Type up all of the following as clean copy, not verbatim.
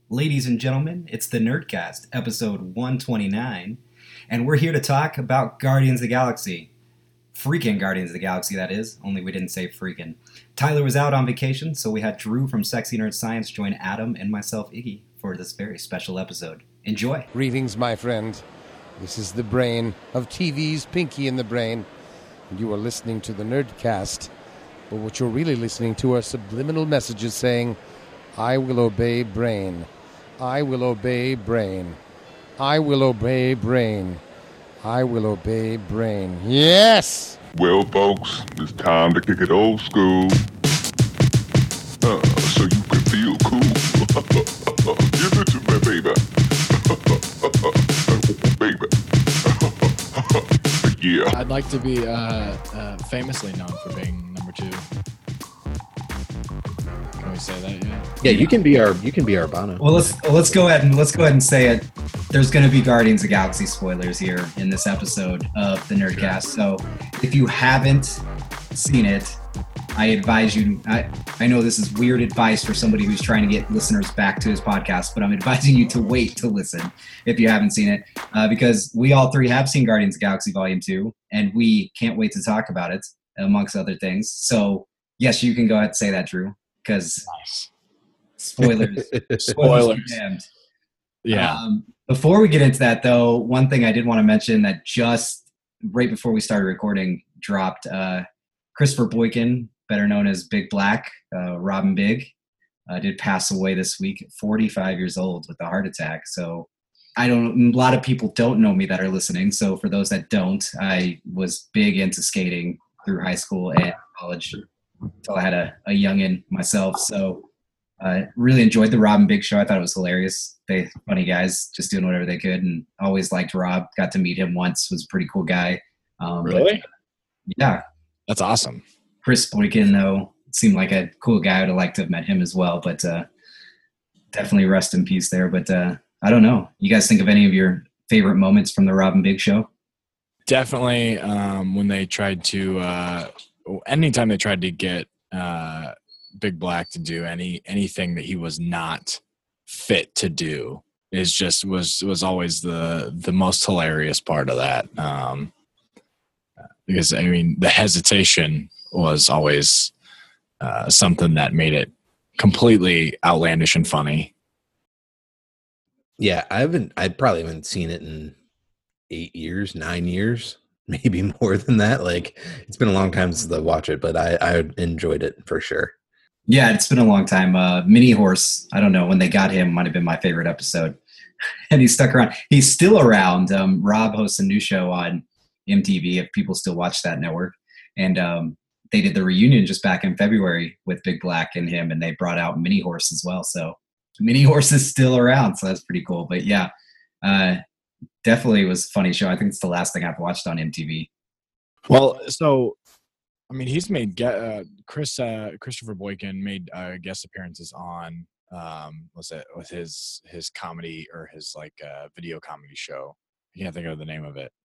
Ladies and gentlemen, it's the Nerdcast, episode 129, and we're here to talk about Guardians of the Galaxy. Freaking Guardians of the Galaxy, that is, only we didn't say freaking. Tyler was out on vacation, so we had Drew from Sexy Nerd Science join Adam and myself, Iggy, for this very special episode. Enjoy! Greetings, my friend. This is the brain of TV's Pinky in the Brain, and you are listening to the Nerdcast. But what you're really listening to are subliminal messages saying, I will obey brain. I will obey brain. I will obey brain. I will obey brain. Yes! Well, folks, it's time to kick it old school. So you can feel cool. Give it to me, baby. Baby. Yeah. I'd like to be famously known for being number 2. Can we say that yet? Yeah, you can be our Bono. Well, let's go ahead and say it. There's going to be Guardians of the Galaxy spoilers here in this episode of the Nerdcast. So if you haven't seen it, I advise you. I know this is weird advice for somebody who's trying to get listeners back to his podcast, but I'm advising you to wait to listen if you haven't seen it, because we all three have seen Guardians of the Galaxy Volume 2, and we can't wait to talk about it, amongst other things. So yes, you can go ahead and say that, Drew, because Nice. spoilers. And, Yeah. Before we get into that, though, one thing I did want to mention that just right before we started recording dropped, Christopher Boykin, better known as Big Black, Robin Big, did pass away this week at 45 years old with a heart attack. So a lot of people don't know me that are listening. So for those that don't, I was big into skating through high school and college until I had a youngin' myself. So I really enjoyed the Robin Big show. I thought it was hilarious. They funny guys, just doing whatever they could, and always liked Rob. Got to meet him once. Was a pretty cool guy. Really? Yeah. That's awesome. Chris Boykin, though, seemed like a cool guy. I'd have liked to have met him as well, but definitely rest in peace there. But I don't know. You guys think of any of your favorite moments from the Robin Big show? Definitely when they tried to anytime they tried to get Big Black to do anything that he was not fit to do was always the most hilarious part of that. Because I mean the hesitation was always something that made it completely outlandish and funny. Yeah, I probably haven't seen it in 8 years, 9 years, maybe more than that. Like, it's been a long time since I watched it, but I enjoyed it for sure. Yeah, it's been a long time. Mini Horse, I don't know, when they got him might have been my favorite episode. And he stuck around. He's still around. Rob hosts a new show on MTV, if people still watch that network. And they did the reunion just back in February with Big Black and him, and they brought out Mini Horse as well. So Mini Horse is still around, so that's pretty cool. But yeah, definitely was a funny show. I think it's the last thing I've watched on MTV. Well, so I mean, he's made Christopher Boykin made guest appearances on was it with his comedy or his video comedy show. I can't think of the name of it.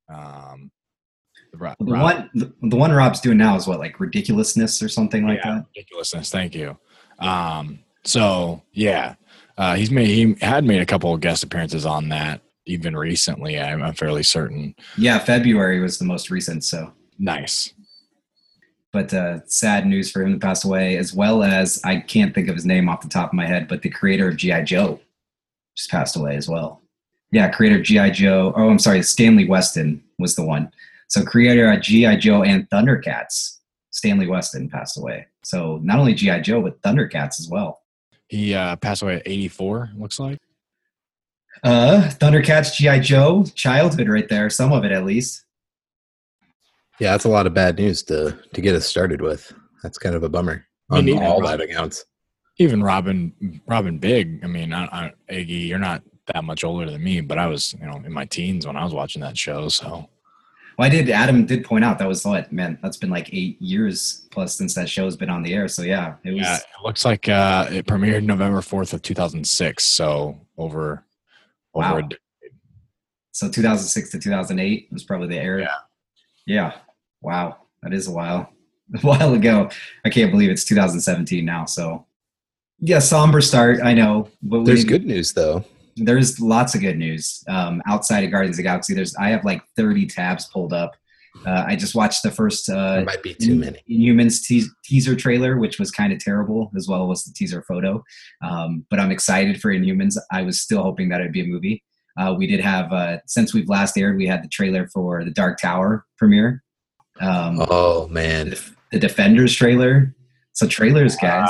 The one Rob's doing now is what, like Ridiculousness or something like that? Ridiculousness. Thank you. So yeah, he had made a couple of guest appearances on that even recently. I'm fairly certain. Yeah, February was the most recent. So nice. But sad news for him to pass away, as well as, I can't think of his name off the top of my head, but the creator of G.I. Joe just passed away as well. Yeah, creator of G.I. Joe. Oh, I'm sorry, Stanley Weston was the one. So creator of G.I. Joe and Thundercats, Stanley Weston passed away. So not only G.I. Joe, but Thundercats as well. He passed away at 84, looks like. Thundercats, G.I. Joe, childhood right there, some of it at least. Yeah, that's a lot of bad news to get us started with. That's kind of a bummer on all that accounts. Even Robin Big. I mean, Iggy, you're not that much older than me, but I was, in my teens when I was watching that show. So, well, Adam did point out that was that's been like 8 years plus since that show's been on the air. So yeah, it was. Yeah, it looks like it premiered November 4th of 2006. So over a decade. So 2006 to 2008 was probably the era. Yeah. Wow. That is a while ago. I can't believe it's 2017 now. So Yeah, somber start. I know, but There's good news though. there's lots of good news outside of Guardians of the Galaxy. I have like 30 tabs pulled up. I just watched the first There might be too many. Inhumans teaser trailer, which was kind of terrible, as well as the teaser photo. But I'm excited for Inhumans. I was still hoping that it'd be a movie. We did have, since we've last aired, we had the trailer for the Dark Tower premiere. Oh man, The Defenders trailer. So trailers, guys.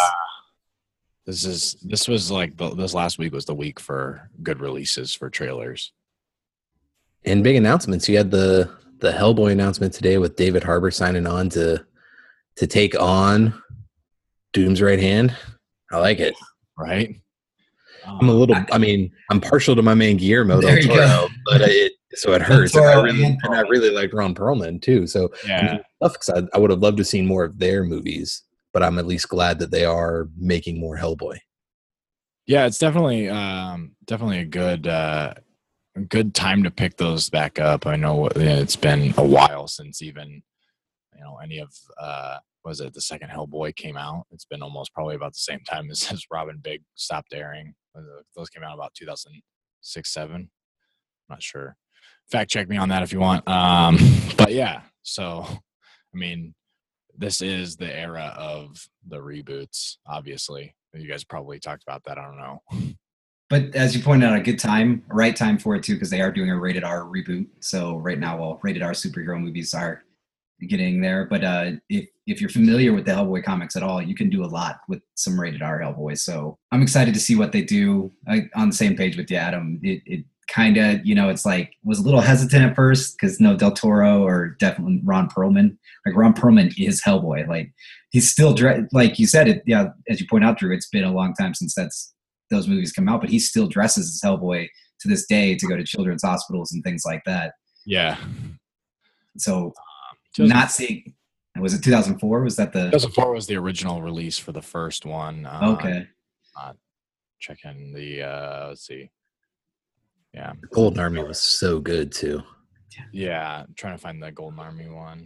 This was like this last week was the week for good releases for trailers. and big announcements. You had the Hellboy announcement today with David Harbour signing on to take on Doom's right hand. I like it. Right? I'm a little. I mean, I'm partial to my man Guillermo There del you Toro, go. but it hurts. Del And Toro and I really like Ron Perlman too. So Yeah. tough because I would have loved to see more of their movies, but I'm at least glad that they are making more Hellboy. Yeah, it's definitely a good time to pick those back up. I know it's been a while since even any of was it the second Hellboy came out. It's been almost probably about the same time as Robin Big stopped airing. Those came out about 2006, 7. Not sure. Fact check me on that if you want. But yeah, so I mean, this is the era of the reboots. Obviously, you guys probably talked about that. I don't know. But as you pointed out, a good time, a right time for it too, because they are doing a rated R reboot. So right now, well, rated R superhero movies are getting there. But if you're familiar with the Hellboy comics at all, you can do a lot with some rated R Hellboy. So I'm excited to see what they do. On the same page with you, Adam. It kind of, it's like was a little hesitant at first because no Del Toro or definitely Ron Perlman. Like Ron Perlman is Hellboy. Like he's still like you said it. Yeah, as you point out, Drew, it's been a long time since those movies come out, but he still dresses as Hellboy to this day to go to children's hospitals and things like that. Yeah. So not seeing, was it 2004? Was that the 2004 was the original release for the first one. Okay. Checking the let's see. Yeah. Golden Army was so good too. Yeah, I'm trying to find the Golden Army one.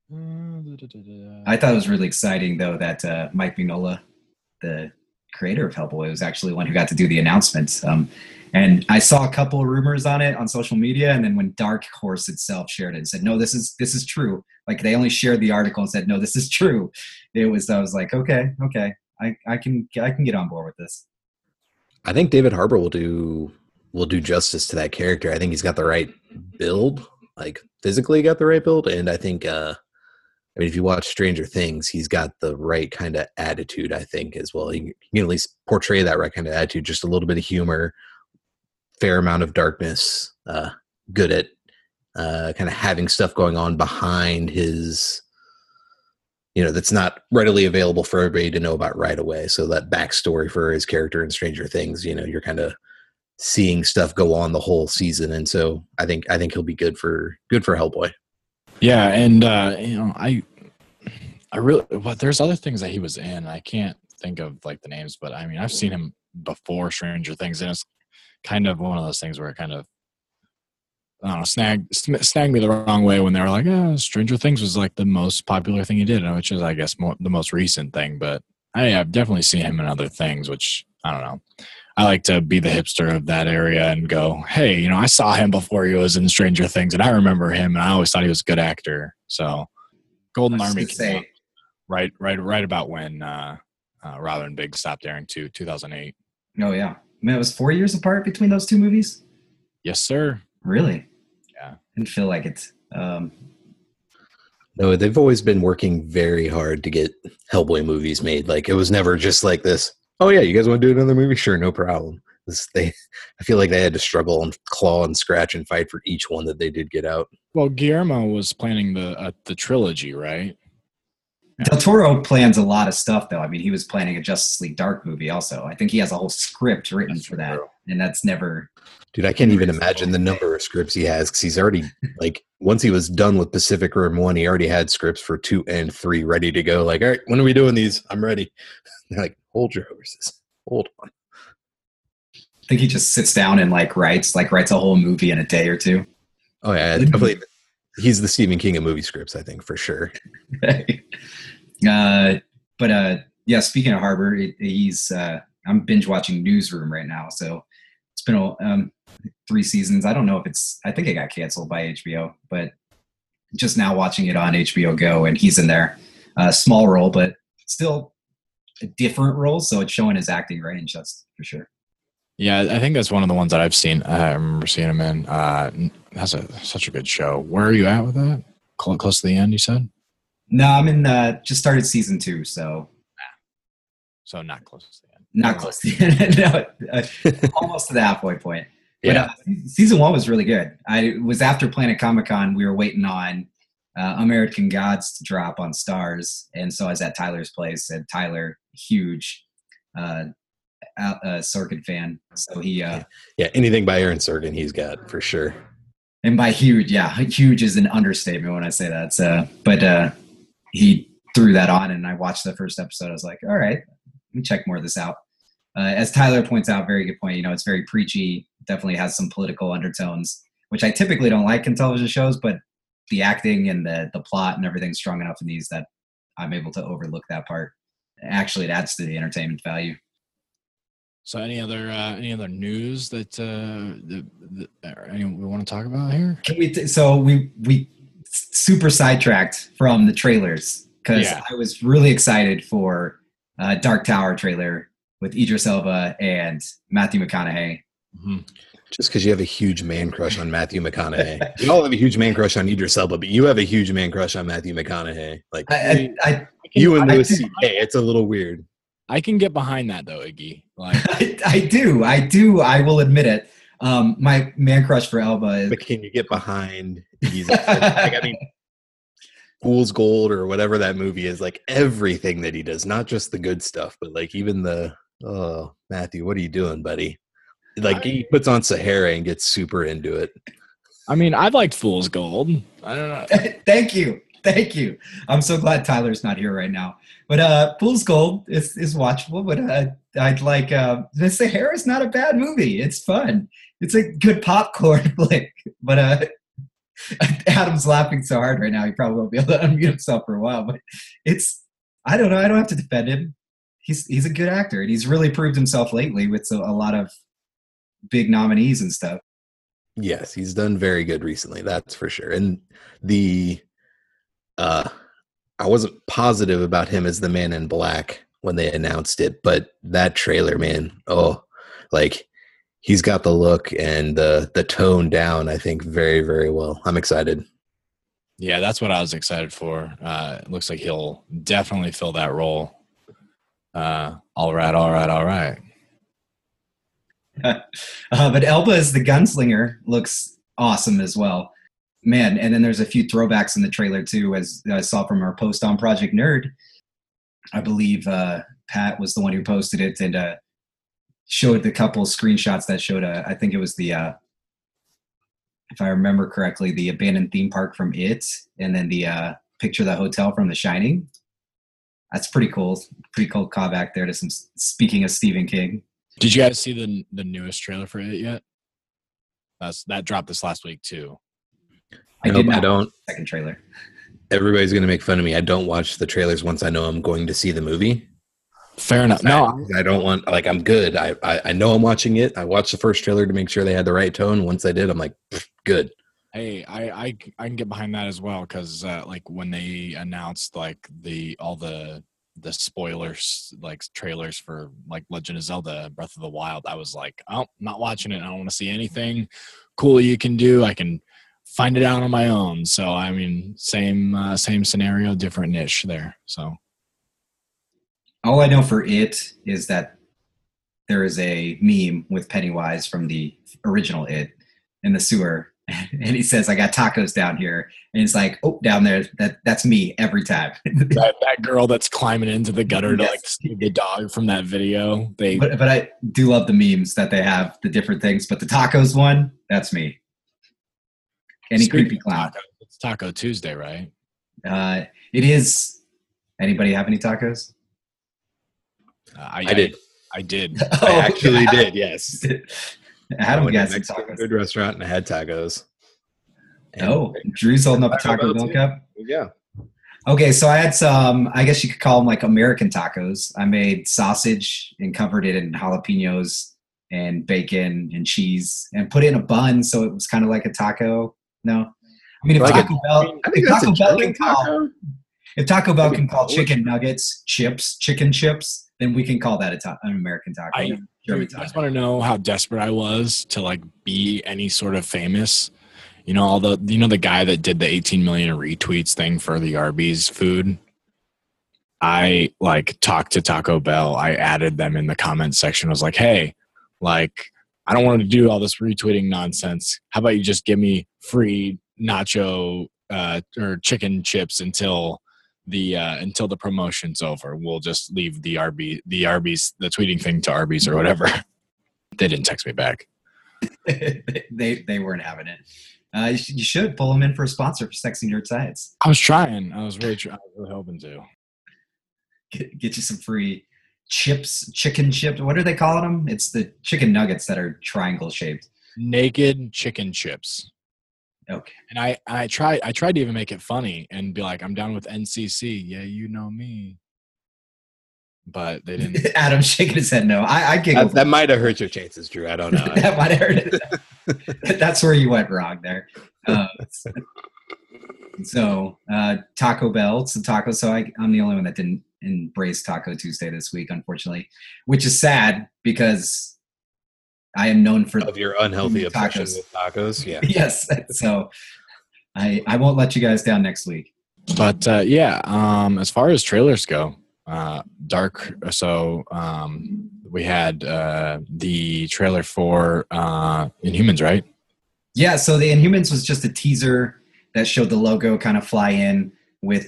I thought it was really exciting though that Mike Mignola, the creator of Hellboy, was actually the one who got to do the announcements. And I saw a couple of rumors on it on social media, and then when Dark Horse itself shared it and said, "No, this is true," like they only shared the article and said, "No, this is true." I was like, okay, I can get on board with this. I think David Harbour will do justice to that character. I think he's got the right build, like physically got the right build, and I think if you watch Stranger Things, he's got the right kind of attitude, I think, as well. He can at least portray that right kind of attitude, just a little bit of humor, fair amount of darkness, good at kind of having stuff going on behind his, that's not readily available for everybody to know about right away. So that backstory for his character in Stranger Things, you're kind of seeing stuff go on the whole season. And so I think he'll be good for Hellboy. Yeah, and I really, but there's other things that he was in. I can't think of like the names, but I mean, I've seen him before Stranger Things, and it's kind of one of those things where it kind of, I don't know, snagged me the wrong way when they were like, "Oh, Stranger Things was like the most popular thing he did," which is, I guess, the most recent thing. But I've definitely seen him in other things, which I don't know. I like to be the hipster of that area and go, hey, I saw him before he was in Stranger Things, and I remember him, and I always thought he was a good actor. So, Golden Army came out right about when Robin Big stopped airing, 2008. Oh yeah, I mean, it was 4 years apart between those two movies. Yes, sir. Really? Yeah. Didn't feel like it. No, they've always been working very hard to get Hellboy movies made. Like it was never just like this. Oh yeah, you guys want to do another movie? Sure, no problem. I feel like they had to struggle and claw and scratch and fight for each one that they did get out. Well, Guillermo was planning the trilogy, right? Del Toro plans a lot of stuff, though. I mean, he was planning a Justice League Dark movie also. I think he has a whole script written for that, and that's never... Dude, I can't even imagine the number of scripts he has, because he's already, like, once he was done with Pacific Rim 1, he already had scripts for 2 and 3 ready to go. Like, all right, when are we doing these? I'm ready. They're like, hold your horses. Hold on. I think he just sits down and, writes a whole movie in a day or two. Oh, yeah, definitely. He's the Stephen King of movie scripts, I think, for sure. Yeah, speaking of Harbour, he's I'm binge watching Newsroom right now. So it's been 3 seasons. I don't know if I think it got canceled by HBO, but just now watching it on HBO Go, and he's in there. Small role, but still a different role. So it's showing his acting range. That's for sure. Yeah, I think that's one of the ones that I've seen. I remember seeing him in. That's such a good show. Where are you at with that? Close to the end, you said? No, I'm in. Just started season 2, so not close to the end. Not close to the end. No, almost to the halfway point. Yeah. But season 1 was really good. I was after Planet Comic-Con. We were waiting on American Gods to drop on Stars, and so I was at Tyler's place. And Tyler, huge Sorkin fan, so he anything by Aaron Sorkin he's got for sure. And by huge, huge is an understatement when I say that. So, but he threw that on, and I watched the first episode. I was like, all right, let me check more of this out. As Tyler points out, very good point. It's very preachy. Definitely has some political undertones, which I typically don't like in television shows. But the acting and the plot and everything's strong enough in these that I'm able to overlook that part. Actually, it adds to the entertainment value. So, any other news that we want to talk about here? Can we? So we super sidetracked from the trailers because I was really excited for Dark Tower trailer with Idris Elba and Matthew McConaughey. Mm-hmm. Just because you have a huge man crush on Matthew McConaughey. We all have a huge man crush on Idris Elba, but you have a huge man crush on Matthew McConaughey. Like you and Louis C.K. It's a little weird. I can get behind that though, Iggy. Like I do. I will admit it. My man crush for Elba is. But can you get behind? Fool's Gold or whatever that movie is. Like everything that he does, not just the good stuff, but like even Matthew, what are you doing, buddy? Like he puts on Sahara and gets super into it. I mean, I liked Fool's Gold. I don't know. Thank you. I'm so glad Tyler's not here right now. But Fool's Gold is watchable. But I'd like the Sahara's not a bad movie. It's fun. It's a good popcorn flick. But Adam's laughing so hard right now he probably won't be able to unmute himself for a while. But I don't know. I don't have to defend him. He's a good actor, and he's really proved himself lately with a lot of big nominees and stuff. Yes, he's done very good recently. That's for sure. And I wasn't positive about him as the Man in Black when they announced it, but that trailer, man, he's got the look and the tone down, I think, very, very well. I'm excited. Yeah, that's what I was excited for. It looks like he'll definitely fill that role. All right. But Elba as the gunslinger looks awesome as well. Man, and then there's a few throwbacks in the trailer too, as I saw from our post on Project Nerd. I believe Pat was the one who posted it and showed the couple screenshots that showed I think it was the if I remember correctly, the abandoned theme park from It, and then the picture of the hotel from The Shining. That's pretty cool. Pretty cool callback there to some. Speaking of Stephen King, did you guys see the newest trailer for It yet? That dropped this last week too. I don't. Watch the second trailer. Everybody's going to make fun of me. I don't watch the trailers once I know I'm going to see the movie. Fair enough. No, I don't want. I'm good. I know I'm watching it. I watched the first trailer to make sure they had the right tone. Once I did, I'm like, good. Hey, I can get behind that as well because like when they announced like all the spoilers, like trailers for like Legend of Zelda Breath of the Wild, I was like, oh, not watching it. I don't want to see anything cool you can do. I can find it out on my own. So I mean, same scenario, different niche there. So all I know for It is that there is a meme with Pennywise from the original It in the sewer. And he says, I got tacos down here. And he's like, oh, down there, that's me every time. that girl that's climbing into the gutter to like save the dog from that video. But I do love the memes that they have, the different things. But the tacos one, that's me. Any creepy clown. It's Taco Tuesday, right? It is. Anybody have any tacos? I did. I did. I actually did, yes. Adam got some Mexican tacos. food restaurant and I had tacos. And Drew's holding up a Taco Bell cup. Yeah. Okay, so I had some, I guess you could call them like American tacos. I made sausage and covered it in jalapenos and bacon and cheese and put it in a bun so it was kind of like a taco. No. I mean, if Like a- Taco Bell, I think if that's a Taco Bell German can call, taco. if Taco Bell Maybe can call Polish. chicken nuggets chips, chicken chips, then we can call that an American taco. I German you guys taco. want to know how desperate I was to like be any sort of famous? You know, the guy that did the 18 million retweets thing for the Arby's food. I like talked to Taco Bell. I added them in the comment section. I was like, hey, like, I don't want to do all this retweeting nonsense. How about you just give me free nacho or chicken chips until the promotion's over? We'll just leave the tweeting thing to Arby's or whatever. They didn't text me back. They weren't having it. You should pull them in for a sponsor for Sexy Nerd Science. I was trying. I was really hoping to. Get you some free chips, chicken chips. What are they calling them? It's the chicken nuggets that are triangle shaped. Naked chicken chips. Okay. And I tried to even make it funny and be like, I'm down with NCC. Yeah, you know me. But they didn't. Adam's shaking his head no. I giggled. That might have hurt your chances, Drew. I don't know. That might have hurt it. That's where you went wrong there. So Taco Bell, some tacos. So I'm the only one that didn't embrace Taco Tuesday this week, unfortunately, which is sad because I am known for Of your unhealthy obsession tacos. with tacos, yeah. Yes. So I won't let you guys down next week. But as far as trailers go, Dark. So we had the trailer for Inhumans, right? Yeah. So the Inhumans was just a teaser that showed the logo kind of fly in with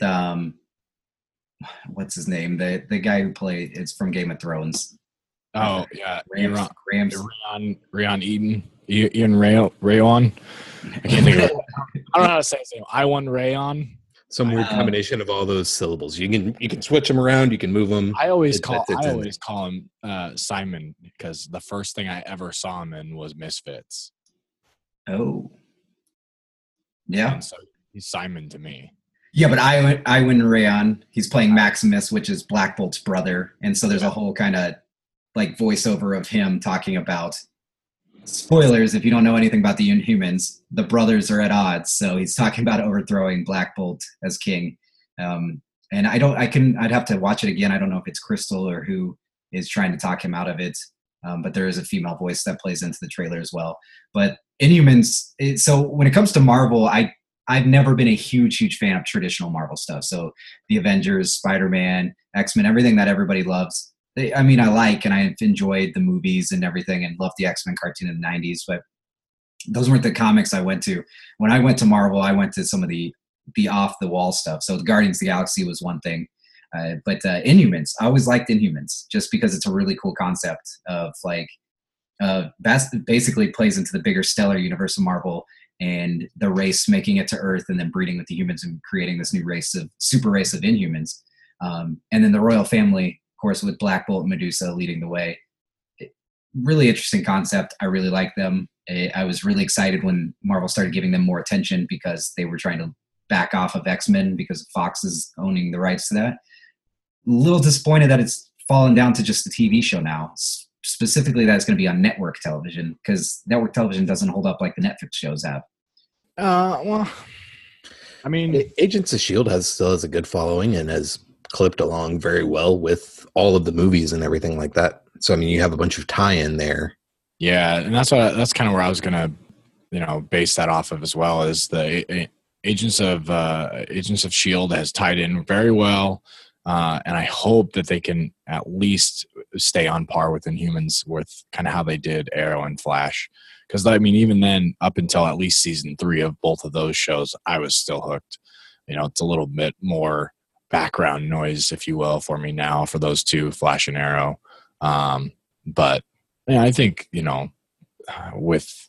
what's his name? The guy who played it's from Game of Thrones. Oh yeah, Rams. Rayon Eden, Ian Rayon. I can't think of it. I don't know how to say his name. Iwan Rayon. Some weird combination of all those syllables. You can switch them around. You can move them. I always call him Simon because the first thing I ever saw him in was Misfits. Oh. Yeah. And so he's Simon to me. Yeah, but Iwan Rayon, he's playing Maximus, which is Black Bolt's brother. And so there's a whole kind of like voiceover of him talking about spoilers. If you don't know anything about the Inhumans, the brothers are at odds. So he's talking about overthrowing Black Bolt as king. And I'd have to watch it again. I don't know if it's Crystal or who is trying to talk him out of it. But there is a female voice that plays into the trailer as well. But Inhumans, so when it comes to Marvel, I've never been a huge fan of traditional Marvel stuff. So the Avengers, Spider-Man, X-Men, everything that everybody loves. I like and I've enjoyed the movies and everything and loved the X-Men cartoon in the 90s, but those weren't the comics I went to. When I went to Marvel, I went to some of the off-the-wall stuff. So the Guardians of the Galaxy was one thing. But Inhumans, I always liked Inhumans just because it's a really cool concept of like basically plays into the bigger stellar universe of Marvel and the race making it to Earth and then breeding with the humans and creating this new super race of Inhumans. And then the royal family, of course, with Black Bolt and Medusa leading the way. Really interesting concept. I really like them. I was really excited when Marvel started giving them more attention because they were trying to back off of X-Men because Fox is owning the rights to that. A little disappointed that it's fallen down to just the TV show now. Specifically, that it's going to be on network television because network television doesn't hold up like the Netflix shows have. Well, I mean, Agents of S.H.I.E.L.D. still has a good following and has clipped along very well with all of the movies and everything like that. So, I mean, you have a bunch of tie-in there. yeah, and that's kind of where I was gonna, base that off of as well. Is the Agents of S.H.I.E.L.D. has tied in very well, and I hope that they can at least stay on par with Inhumans with kind of how they did Arrow and Flash. Because I mean, even then, up until at least season 3 of both of those shows, I was still hooked. It's a little bit more background noise, if you will, for me now for those two, Flash and Arrow. But yeah, I think with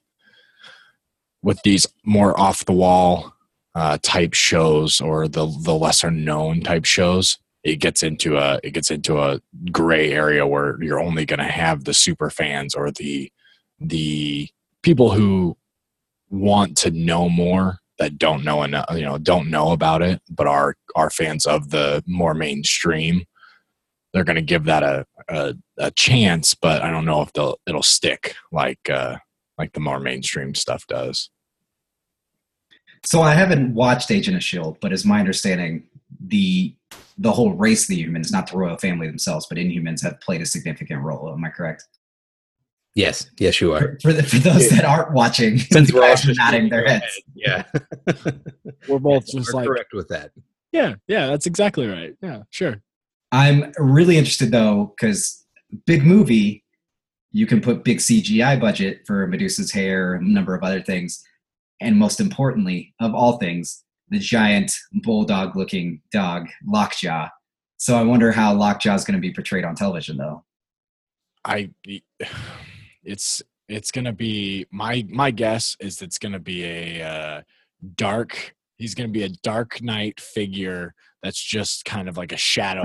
these more off the wall type shows or the lesser known type shows, it gets into a gray area where you're only going to have the super fans or the people who want to know more that don't know enough, don't know about it, but are fans of the more mainstream, they're going to give that a chance. But I don't know if it'll stick like the more mainstream stuff does. So I haven't watched Agent of S.H.I.E.L.D., but it's my understanding the whole race of the Inhumans, not the royal family themselves, but Inhumans have played a significant role. Am I correct? Yes, you are. For those that aren't watching, Since the we're all guys are just nodding their heads. Yeah, We're both we're just like, correct with that. yeah, that's exactly right. Yeah, sure. I'm really interested though, because big movie, you can put big CGI budget for Medusa's hair, a number of other things, and most importantly, of all things, the giant bulldog-looking dog, Lockjaw. So I wonder how Lockjaw is going to be portrayed on television, though. It's going to be, my guess is it's going to be he's going to be a Dark Knight figure that's just kind of like a shadow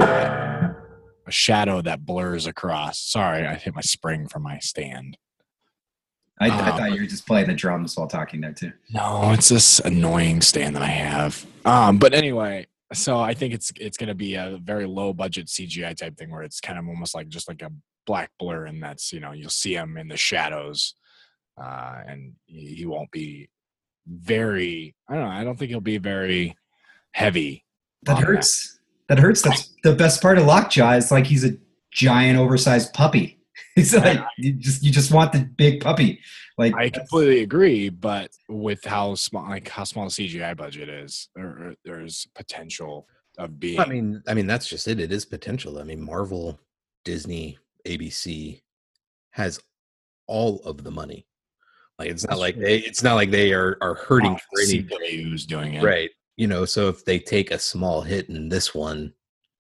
that blurs across. Sorry, I hit my spring from my stand. I thought you were just playing the drums while talking there too. No, it's this annoying stand that I have. But anyway, so I think it's going to be a very low budget CGI type thing where it's kind of almost like just like a black blur, and that's, you'll see him in the shadows, and he won't be very, I don't think he'll be very heavy. That hurts. That hurts. That's the best part of Lockjaw. Is like he's a giant, oversized puppy. It's like you just want the big puppy. Like I completely agree, but with how small the CGI budget is, there's potential of being. I mean that's just it. It is potential. I mean, Marvel, Disney, ABC has all of the money. Like it's not like they are hurting for any. CW's doing it, right? So if they take a small hit in this one,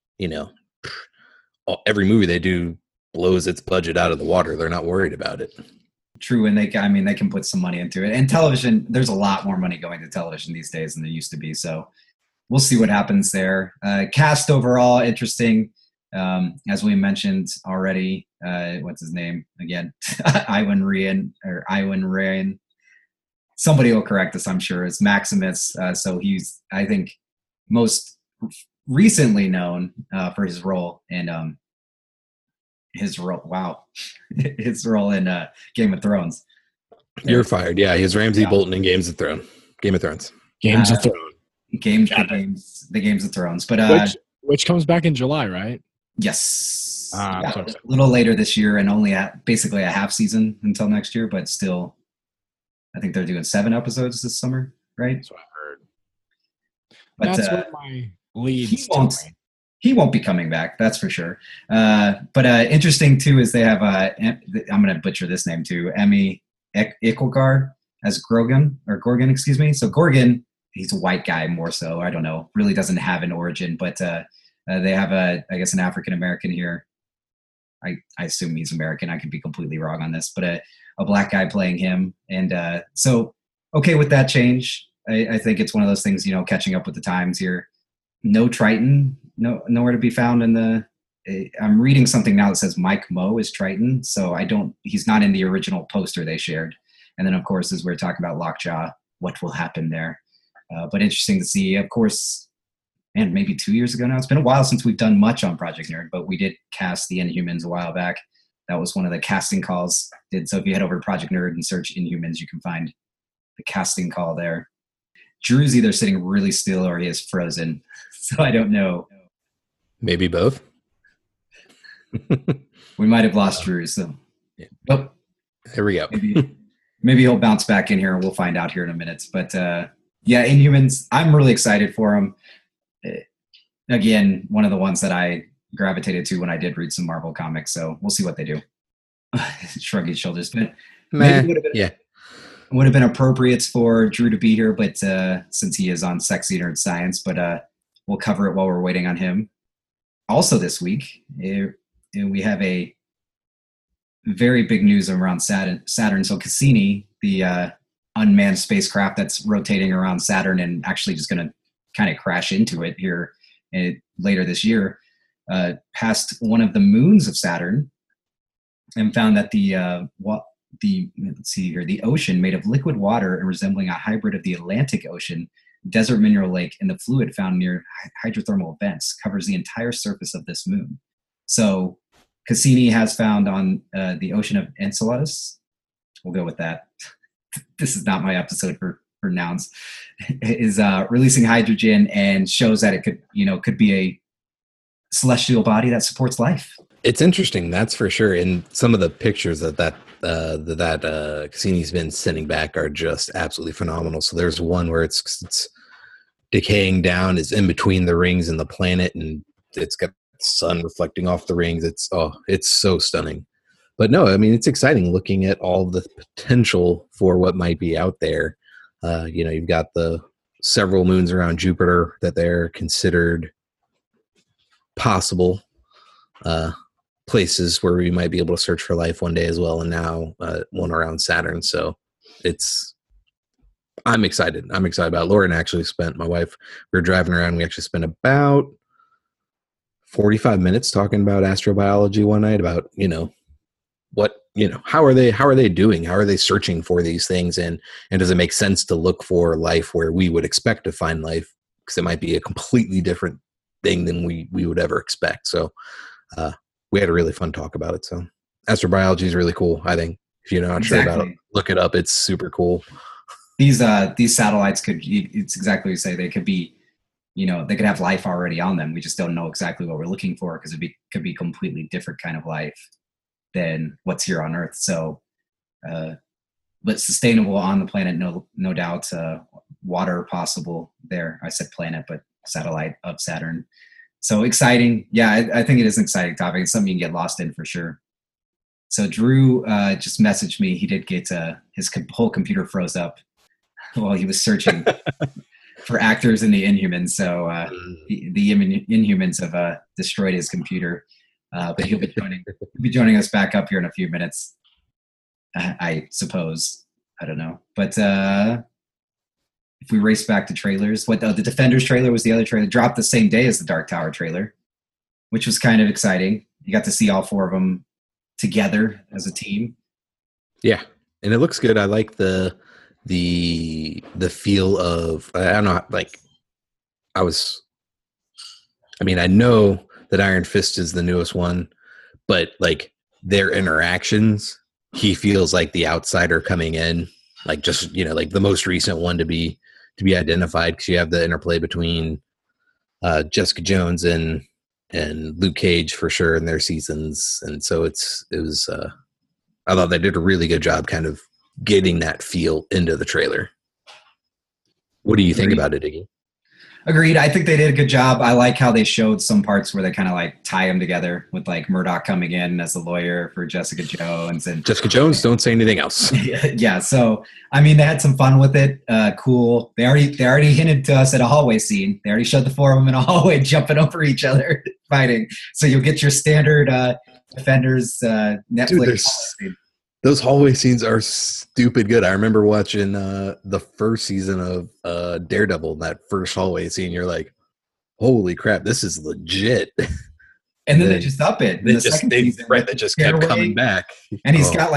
every movie they do blows its budget out of the water. They're not worried about it. True, and they can put some money into it. And television, there's a lot more money going to television these days than there used to be. So we'll see what happens there. Cast overall interesting. As we mentioned already, what's his name again? Iwan Ryan. Somebody will correct us, I'm sure. Is Maximus. So he's, I think, most recently known for his role in his role in Game of Thrones. You're fired. Yeah, he's Ramsay Bolton in Game of Thrones. Games of Thrones. The Games of Thrones. But which comes back in July, right? Yes. A little later this year, and only basically a half season until next year, but still, I think they're doing 7 episodes this summer, right? That's what I heard. But that's what my leads he won't be coming back, that's for sure. But interesting too is they have I'm going to butcher this name too, Emmy Icklegar as Gorgon, excuse me. So Gorgon, he's a white guy more so. I don't know, really doesn't have an origin, but they have I guess an African American here. I assume he's American. I could be completely wrong on this, but a black guy playing him, and so okay with that change. I think it's one of those things, catching up with the times here. No Triton, nowhere to be found in the. I'm reading something now that says Mike Moe is Triton, so he's not in the original poster they shared. And then, of course, as we're talking about Lockjaw, what will happen there? But interesting to see, of course, and maybe 2 years ago now. It's been a while since we've done much on Project Nerd, but we did cast the Inhumans a while back. That was one of the casting calls. So if you head over to Project Nerd and search Inhumans, you can find the casting call there. Drew's either sitting really still or he is frozen. So I don't know. Maybe both. We might have lost Drew. So, oh, there we go. Maybe he'll bounce back in here, and we'll find out here in a minute. But yeah, Inhumans, I'm really excited for him. Again, one of the ones that I gravitated to when I did read some Marvel comics. So we'll see what they do. Shrug his shoulders, but maybe would have been appropriate for Drew to be here, but since he is on Sexy Nerd Science, but we'll cover it while we're waiting on him. Also this week, we have a very big news around Saturn. So Cassini, the unmanned spacecraft that's rotating around Saturn and actually just going to kind of crash into it here later this year, passed one of the moons of Saturn and found that let's see here, the ocean made of liquid water and resembling a hybrid of the Atlantic Ocean, desert mineral lake, and the fluid found near hydrothermal vents covers the entire surface of this moon. So Cassini has found on the ocean of Enceladus. We'll go with that. This is not my episode for nouns. Is releasing hydrogen and shows that it could be a celestial body that supports life. It's interesting, that's for sure. And some of the pictures that Cassini's been sending back are just absolutely phenomenal. So there's one where it's decaying down, is in between the rings and the planet, and it's got the sun reflecting off the rings. It's so stunning. But no, I mean, it's exciting looking at all the potential for what might be out there. You've got the several moons around Jupiter that they're considered possible places where we might be able to search for life one day as well, and now one around Saturn. So I'm excited. I'm excited about it. Lauren actually my wife, we were driving around. We actually spent about 45 minutes talking about astrobiology one night, about, how are they doing? How are they searching for these things? And does it make sense to look for life where we would expect to find life? Because it might be a completely different thing than we would ever expect. So we had a really fun talk about it. So astrobiology is really cool. I think if you're not sure about it, look it up. It's super cool. These satellites it's exactly what you say. They could be, they could have life already on them. We just don't know exactly what we're looking for, because could be completely different kind of life than what's here on Earth. So, but sustainable on the planet, no doubt. Water possible there. I said planet, but satellite of Saturn. So exciting. Yeah, I think it is an exciting topic. It's something you can get lost in for sure. So Drew just messaged me. He did get his whole computer froze up while he was searching for actors in the Inhumans. So the Inhumans have destroyed his computer. But he'll be joining us back up here in a few minutes, I suppose. I don't know. But if we race back to trailers, the Defenders trailer was the other trailer, dropped the same day as the Dark Tower trailer, which was kind of exciting. You got to see all four of them together as a team. Yeah, and it looks good. I like the feel of, I don't know, like I know that Iron Fist is the newest one, but like their interactions, he feels like the outsider coming in, like just, like the most recent one to be identified, because you have the interplay between Jessica Jones and Luke Cage for sure in their seasons. And so I thought they did a really good job kind of getting that feel into the trailer. What do you think about it, Iggy? Agreed. I think they did a good job. I like how they showed some parts where they kind of like tie them together with like Murdoch coming in as the lawyer for Jessica Jones. And Jessica Jones, don't say anything else. Yeah. So, I mean, they had some fun with it. Cool. They already hinted to us at a hallway scene. They already showed the four of them in a hallway jumping over each other, fighting. So you'll get your standard Defenders Netflix. Dude, those hallway scenes are stupid good. I remember watching the first season of Daredevil, that first hallway scene. You're like, holy crap, this is legit. And then they just up it. They just kept coming back. And he's got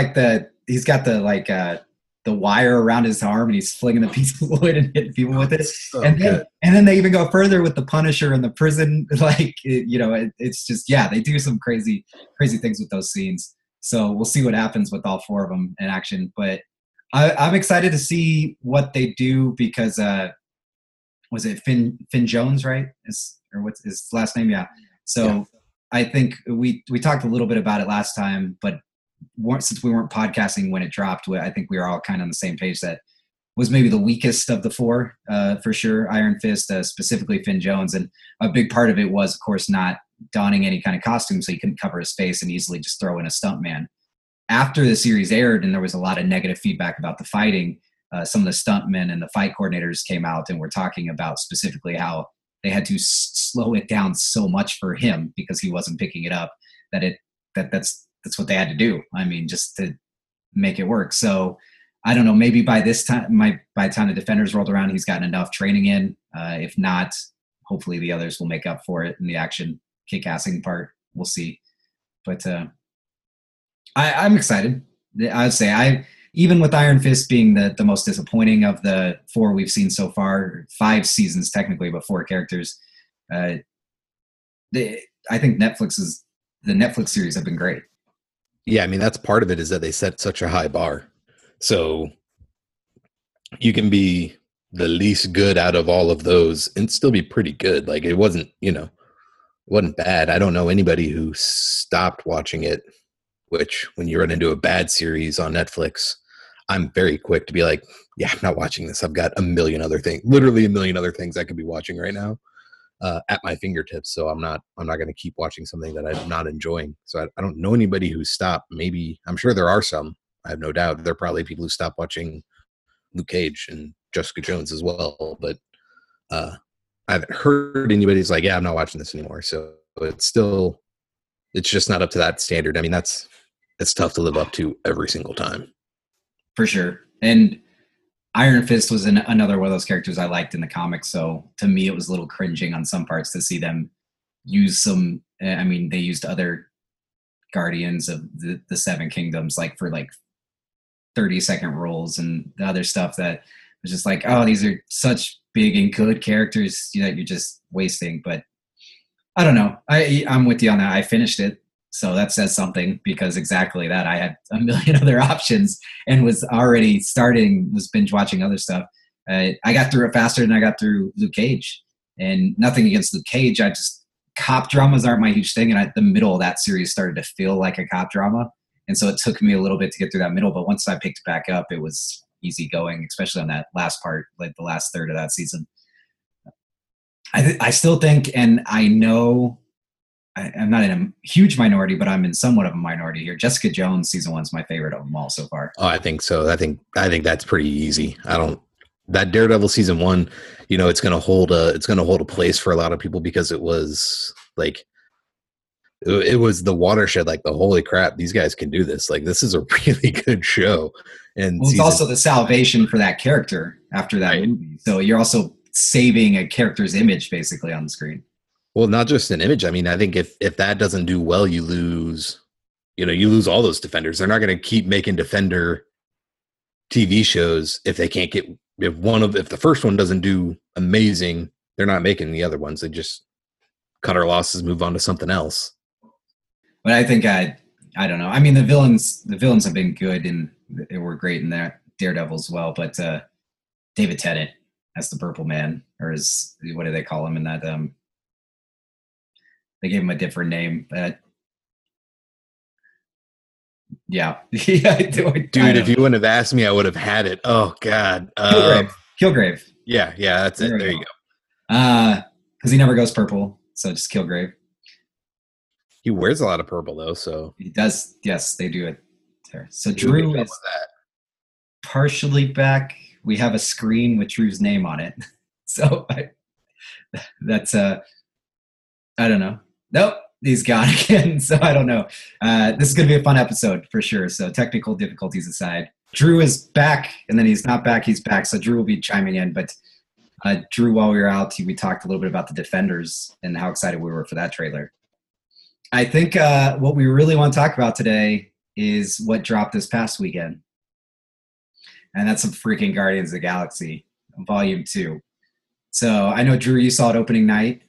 the wire around his arm, and he's flinging the piece of wood and hitting people with it. So and then they even go further with the Punisher in the prison. Like, it's just, they do some crazy things with those scenes. So we'll see what happens with all four of them in action. But I'm excited to see what they do, because was it Finn Jones, right? What's his last name? Yeah. So yeah. I think we talked a little bit about it last time, but since we weren't podcasting when it dropped, I think we were all kind of on the same page that was maybe the weakest of the four, for sure. Iron Fist, specifically Finn Jones. And a big part of it was, of course, not donning any kind of costume, so he couldn't cover his face and easily just throw in a stuntman. After the series aired and there was a lot of negative feedback about the fighting, some of the stuntmen and the fight coordinators came out and were talking about specifically how they had to slow it down so much for him because he wasn't picking it up, that's what they had to do. I mean, just to make it work. So I don't know, maybe by the time the Defenders rolled around, he's gotten enough training in. If not, hopefully the others will make up for it in the action kick-assing part. We'll see. But I'm excited. I would say even with Iron Fist being the most disappointing of the 4 we've seen so far, 5 seasons technically, but 4 characters. I think the Netflix series have been great. Yeah, I mean, that's part of it, is that they set such a high bar. So you can be the least good out of all of those and still be pretty good. Like, it wasn't, it wasn't bad. I don't know anybody who stopped watching it, which when you run into a bad series on Netflix, I'm very quick to be like, yeah, I'm not watching this. I've got literally a million other things I could be watching right now at my fingertips. So I'm not going to keep watching something that I'm not enjoying. So I don't know anybody who stopped. Maybe, I'm sure there are some. I have no doubt there are probably people who stopped watching Luke Cage and Jessica Jones as well. But I haven't heard anybody's like, yeah, I'm not watching this anymore. So it's just not up to that standard. I mean, it's tough to live up to every single time. For sure. And Iron Fist was another one of those characters I liked in the comics. So to me, it was a little cringing on some parts to see them use they used other Guardians of the Seven Kingdoms, like for like 30-second roles and the other stuff that was just like, oh, these are such big and good characters that you're just wasting. But I don't know. I'm with you on that. I finished it. So that says something, because exactly that. I had a million other options and was binge watching other stuff. I got through it faster than I got through Luke Cage. And nothing against Luke Cage. Cop dramas aren't my huge thing. And the middle of that series started to feel like a cop drama. And so it took me a little bit to get through that middle. But once I picked it back up, it was easy going, especially on that last part, like the last third of that season. I still think, and I know I'm not in a huge minority, but I'm in somewhat of a minority here. Jessica Jones season 1 is my favorite of them all so far. Oh, I think so. I think that's pretty easy. That Daredevil season 1, it's going to hold a place for a lot of people, because it was like, it was the watershed. Like, the holy crap, these guys can do this. Like, this is a really good show. And it's also the salvation for that character after that movie. So you're also saving a character's image basically on the screen. Well, not just an image. I mean, I think if that doesn't do well, you lose all those Defenders. They're not going to keep making Defender TV shows if they can't get, if the first one doesn't do amazing, they're not making the other ones. They just cut our losses, move on to something else. But I think I don't know. I mean, the villains have been good and they were great in that Daredevil as well. But David Tennant as the Purple Man, or what do they call him in that? They gave him a different name, but yeah. Dude, if you wouldn't have asked me, I would have had it. Oh God. Kilgrave. Yeah, that's it. There you go. Because he never goes purple, so just Kilgrave. He wears a lot of purple though, so he does. Yes, they do it there. So Drew is partially back. We have a screen with Drew's name on it. So that's I don't know. Nope, he's gone again. So I don't know. This is going to be a fun episode for sure. So technical difficulties aside, Drew is back, and then he's not back. He's back. So Drew will be chiming in. But Drew, while we were out, we talked a little bit about the Defenders and how excited we were for that trailer. I think what we really want to talk about today is what dropped this past weekend. And that's some freaking Guardians of the Galaxy Volume 2. So I know, Drew, you saw it opening night.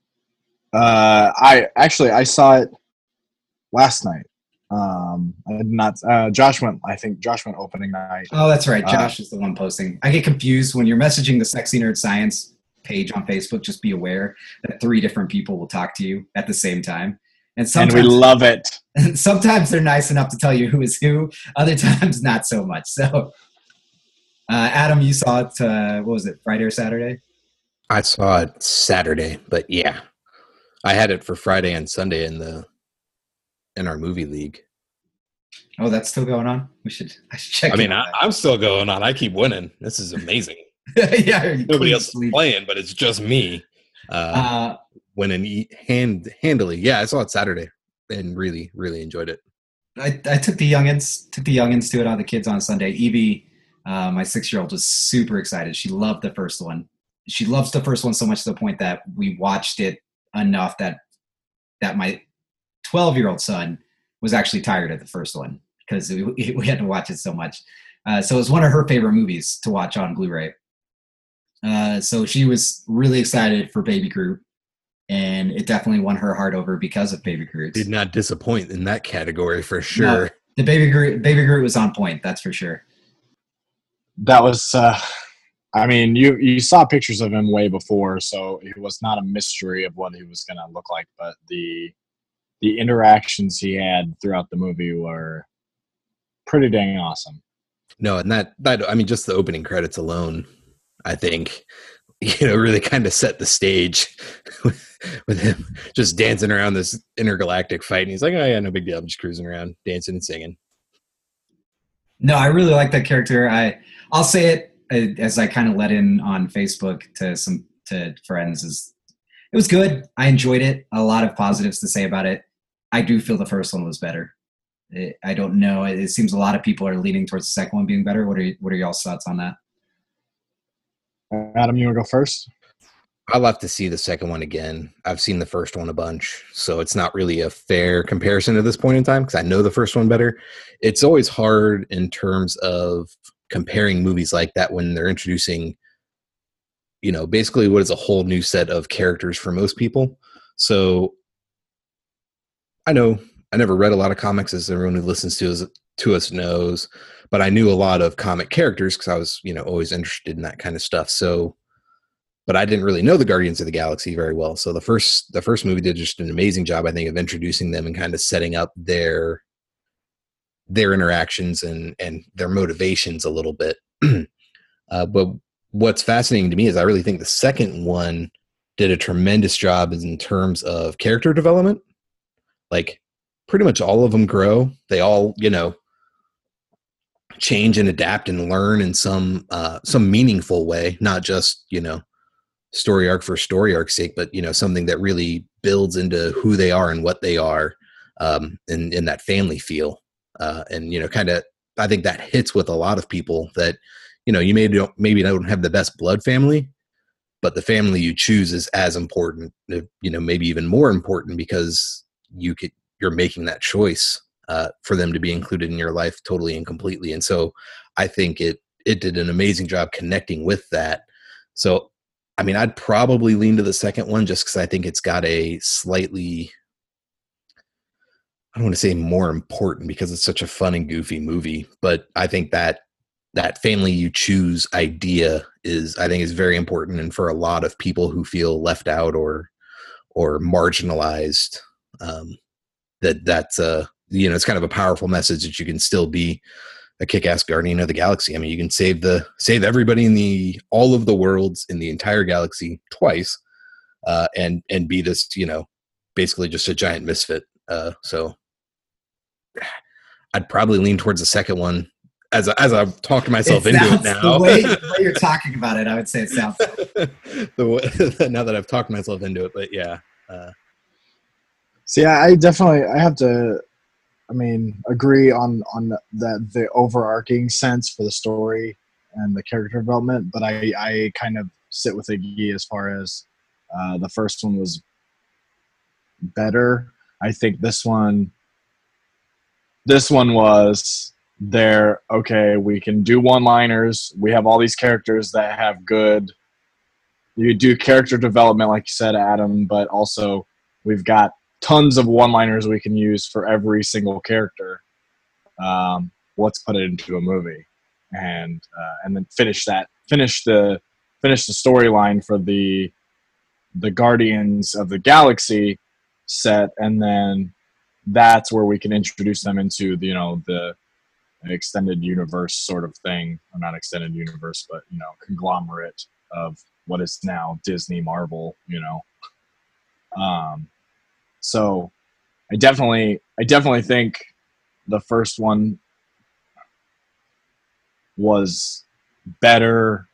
I saw it last night. I did not. Josh went opening night. Oh, that's right. Josh is the one posting. I get confused when you're messaging the Sexy Nerd Science page on Facebook. Just be aware that 3 different people will talk to you at the same time. And we love it. Sometimes they're nice enough to tell you who is who. Other times, not so much. So, Adam, you saw it, what was it, Friday or Saturday? I saw it Saturday, but yeah. I had it for Friday and Sunday in our movie league. Oh, that's still going on? I should check. I mean, I'm still going on. I keep winning. This is amazing. Yeah, nobody else is playing, but it's just me winning handily. Yeah, I saw it Saturday and really, really enjoyed it. I took the youngins to it on the kids on Sunday. Evie, my 6-year-old, was super excited. She loved the first one. She loves the first one so much to the point that we watched it enough that my 12-year-old son was actually tired of the first one because we had to watch it so much. So it was one of her favorite movies to watch on Blu-ray. So she was really excited for Baby Groot, and it definitely won her heart over because of Baby Groot. Did not disappoint in that category for sure. No, the Baby Groot was on point, that's for sure. That was, I mean, you saw pictures of him way before, so it was not a mystery of what he was going to look like. But the interactions he had throughout the movie were pretty dang awesome. No, and that I mean, just the opening credits alone, I think, really kind of set the stage with him just dancing around this intergalactic fight. And he's like, oh yeah, no big deal. I'm just cruising around, dancing and singing. No, I really like that character. I'll say it as I kind of let in on Facebook to friends. It was good. I enjoyed it. A lot of positives to say about it. I do feel the first one was better. I don't know. It seems a lot of people are leaning towards the second one being better. What are y'all's thoughts on that? Adam, you want to go first? I'll have to see the second one again. I've seen the first one a bunch, so it's not really a fair comparison at this point in time because I know the first one better. It's always hard in terms of comparing movies like that when they're introducing, basically what is a whole new set of characters for most people. So I know I never read a lot of comics, as everyone who listens to us knows, but I knew a lot of comic characters because I was, always interested in that kind of stuff. So, but I didn't really know the Guardians of the Galaxy very well. So the first movie did just an amazing job, I think, of introducing them and kind of setting up their interactions and their motivations a little bit. But what's fascinating to me is I really think the second one did a tremendous job in terms of character development. Like, pretty much all of them grow. They all, change and adapt and learn in some meaningful way, not just, story arc for story arc's sake, but, something that really builds into who they are and what they are, in that family feel. And, kind of, I think that hits with a lot of people that, you maybe don't have the best blood family, but the family you choose is as important, maybe even more important because you're making that choice for them to be included in your life totally and completely. And so I think it did an amazing job connecting with that. So, I mean, I'd probably lean to the second one just because I think it's got a slightly, I don't want to say more important because it's such a fun and goofy movie, but I think that family you choose idea is very important. And for a lot of people who feel left out or marginalized, that's it's kind of a powerful message that you can still be a kick-ass guardian of the galaxy. I mean, you can save everybody in all of the worlds in the entire galaxy twice, and be this, basically just a giant misfit. So I'd probably lean towards the second one as I've talked myself into it now. The way you're talking about it, I would say it sounds now that I've talked myself into it, but yeah. See, I have to, agree on the overarching sense for the story and the character development, but I kind of sit with Iggy as far as the first one was better. I think this one was there. Okay, we can do one-liners. We have all these characters that have good. You do character development, like you said, Adam, but also we've got tons of one-liners we can use for every single character. Let's put it into a movie, and then finish the storyline for the Guardians of the Galaxy set, and then that's where we can introduce them into the extended universe sort of thing, or not extended universe, but conglomerate of what is now Disney Marvel. So I definitely think the first one was better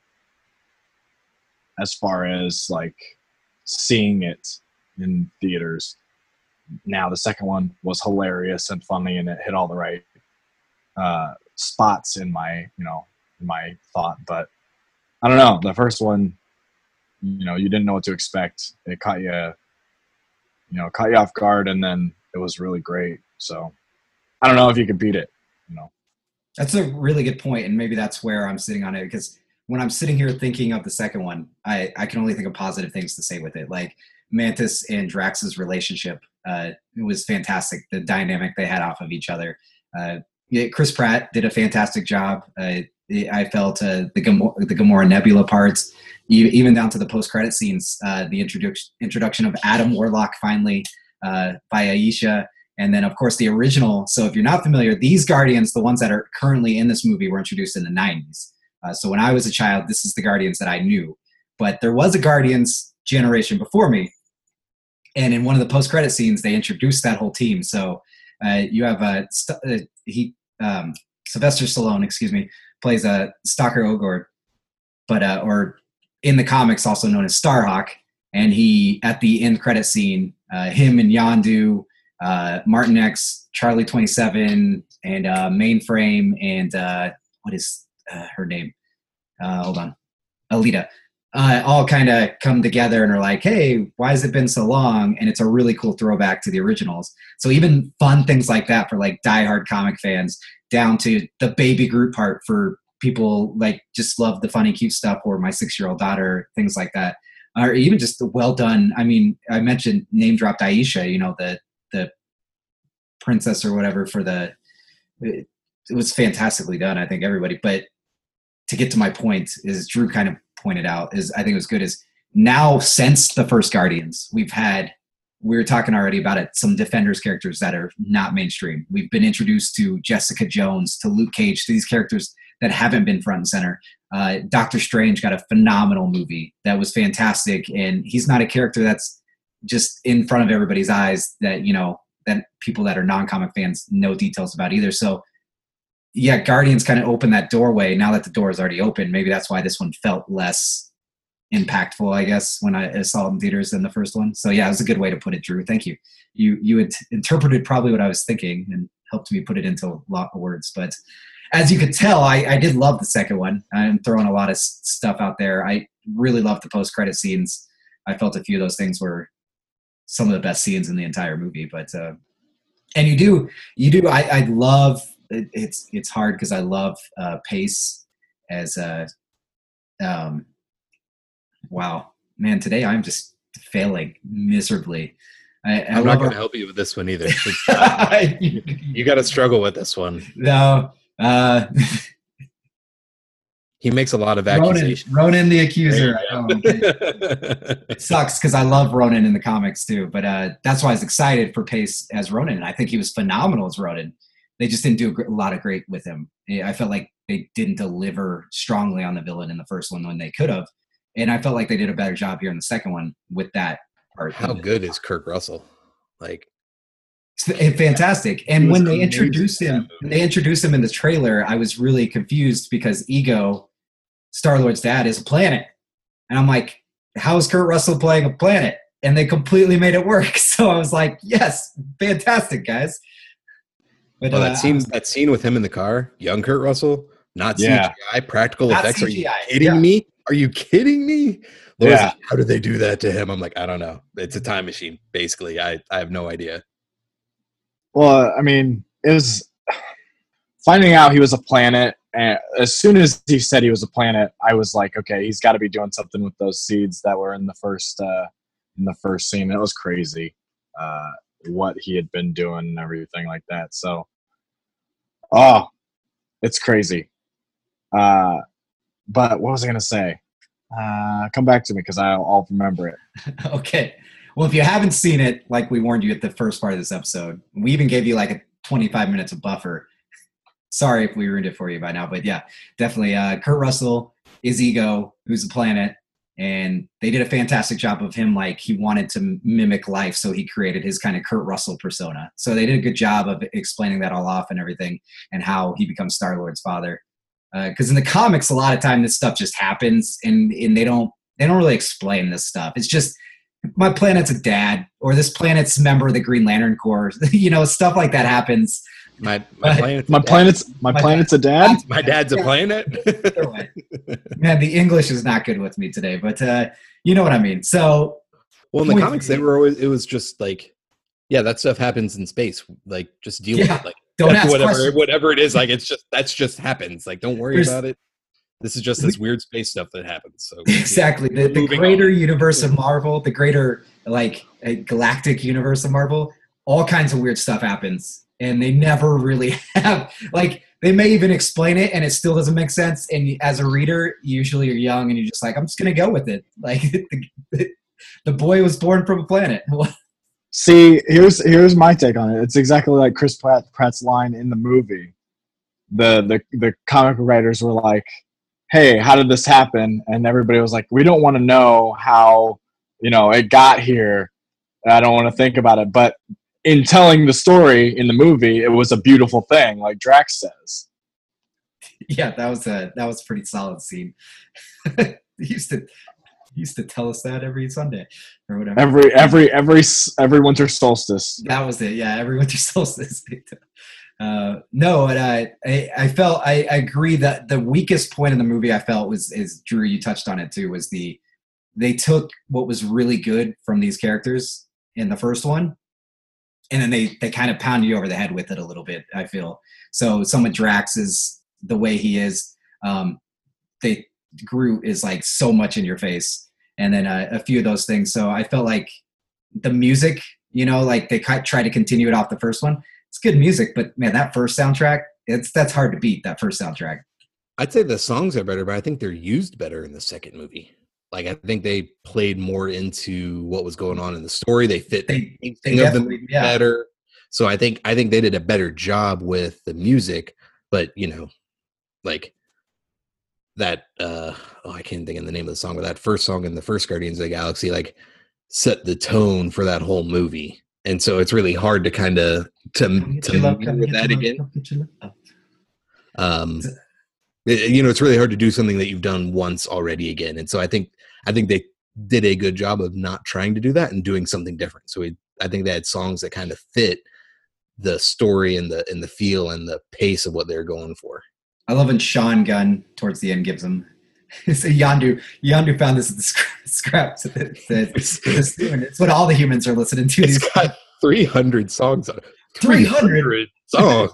as far as like seeing it in theaters. Now the second one was hilarious and funny, and it hit all the right spots in my thought. But I don't know, the first one, you didn't know what to expect. It caught you off guard, and then it was really great. So I don't know if you could beat it. That's a really good point, and maybe that's where I'm sitting on it, because when I'm sitting here thinking of the second one, I can only think of positive things to say with it. Like Mantis and Drax's relationship, it was fantastic. The dynamic they had off of each other. Chris Pratt did a fantastic job. I felt the Gamora Nebula parts, even down to the post-credit scenes, the introduction of Adam Warlock finally by Aisha. And then, of course, the original. So if you're not familiar, these Guardians, the ones that are currently in this movie, were introduced in the 90s. So when I was a child, this is the Guardians that I knew. But there was a Guardians generation before me. And in one of the post-credit scenes, they introduced that whole team. So you have Sylvester Stallone, plays a Stalker Ogre, but or in the comics also known as Starhawk. And he, at the end credit scene, him and Yondu, Martin X, Charlie 27, and Mainframe, and what is her name? Hold on, Alita. All kind of come together and are like, hey, why has it been so long? And it's a really cool throwback to the originals. So even fun things like that for like diehard comic fans, down to the baby Groot part for people like just love the funny, cute stuff, or my 6-year-old daughter, things like that. Or even just the well done. I mean, I mentioned name dropped Aisha, the princess or whatever it was fantastically done. I think everybody, but to get to my point is Drew kind of pointed out is I think it was good is now since the first Guardians, we were talking already about it, some Defenders characters that are not mainstream. We've been introduced to Jessica Jones, to Luke Cage, to these characters that haven't been front and center. Doctor Strange got a phenomenal movie that was fantastic, and he's not a character that's just in front of everybody's eyes that that people that are non-comic fans know details about either. So yeah, Guardians kind of opened that doorway. Now that the door is already open, maybe that's why this one felt less impactful, I guess, when I saw it in theaters than the first one. So yeah, it was a good way to put it, Drew. Thank you. You interpreted probably what I was thinking and helped me put it into a lot of words. But as you could tell, I did love the second one. I'm throwing a lot of stuff out there. I really loved the post-credit scenes. I felt a few of those things were some of the best scenes in the entire movie. But and you do. I love. It's hard because I love Pace as wow, man, today I'm just failing miserably. I'm not going to help you with this one either. You got to struggle with this one. No. He makes a lot of accusations. Ronan the Accuser. It sucks because I love Ronan in the comics too, but that's why I was excited for Pace as Ronan, and I think he was phenomenal as Ronan. They just didn't do a lot of great with him. I felt like they didn't deliver strongly on the villain in the first one when they could have, and I felt like they did a better job here in the second one with that part. How good is Kurt Russell? Like, fantastic. And when they introduced him in the trailer, I was really confused because Ego, Star-Lord's dad, is a planet. And I'm like, how is Kurt Russell playing a planet? And they completely made it work. So I was like, yes, fantastic, guys. But that scene with him in the car, young Kurt Russell, not CGI, practical effects. CGI. Are you kidding me? Are you kidding me? Laura's like, how did they do that to him? I'm like, I don't know. It's a time machine, basically. I have no idea. Well, I mean, it was finding out he was a planet. And as soon as he said he was a planet, I was like, okay, he's got to be doing something with those seeds that were in the first scene. It was crazy what he had been doing and everything like that. So, it's crazy. But what was I going to say? Come back to me because I'll remember it. Okay. Well, if you haven't seen it, like we warned you at the first part of this episode, we even gave you like a 25 minutes of buffer. Sorry if we ruined it for you by now, but yeah, definitely. Kurt Russell is Ego, who's a planet, and they did a fantastic job of him. Like, he wanted to mimic life, so he created his kind of Kurt Russell persona. So they did a good job of explaining that all off and everything, and how he becomes Star-Lord's father. Because in the comics, a lot of time this stuff just happens, and they don't really explain this stuff. It's just, my planet's a dad, or this planet's a member of the Green Lantern Corps. Stuff like that happens. My planet's a dad. My dad's a planet. Man, the English is not good with me today, but you know what I mean. So, well, in the comics, it was just like, yeah, that stuff happens in space. Like, just deal with it. Like, Don't ask whatever questions. whatever it is. Like that's just happens. Like don't worry There's- about it. This is just this weird space stuff that happens. So Exactly. The moving greater on. universe of Marvel, the greater like a galactic universe of Marvel, all kinds of weird stuff happens. And they never really have, like, they may even explain it and it still doesn't make sense. And as a reader, usually you're young and you're just like, I'm just going to go with it. Like, the boy was born from a planet. See, here's my take on it. It's exactly like Chris Pratt's line in the movie. The comic writers were like, hey, how did this happen? And everybody was like, we don't want to know how, it got here. I don't want to think about it. But in telling the story in the movie, it was a beautiful thing, like Drax says. Yeah, that was a pretty solid scene. he used to tell us that every Sunday or whatever. Every winter solstice. That was it. Yeah, every winter solstice. No, and I agree that the weakest point in the movie I felt is Drew, you touched on it too, was they took what was really good from these characters in the first one, and then they kind of pound you over the head with it a little bit, I feel. So some of Drax is the way he is. Groot is like so much in your face, and then a few of those things. So I felt like the music, like they try to continue it off the first one. It's good music, but man, that first soundtrack, that's hard to beat, that first soundtrack. I'd say the songs are better, but I think they're used better in the second movie. Like I think they played more into what was going on in the story. They fit They of them yeah. better. So I think they did a better job with the music, but like that I can't think of the name of the song, but that first song in the first Guardians of the Galaxy like set the tone for that whole movie. And so it's really hard to kind of to mirror that again. It's really hard to do something that you've done once already again. And so I think they did a good job of not trying to do that and doing something different. So I think they had songs that kind of fit the story and the feel and the pace of what they're going for. I love when Sean Gunn towards the end gives him. So Yondu found this at the scraps. It's what all the humans are listening to. It's got 300 songs on it. 300 songs.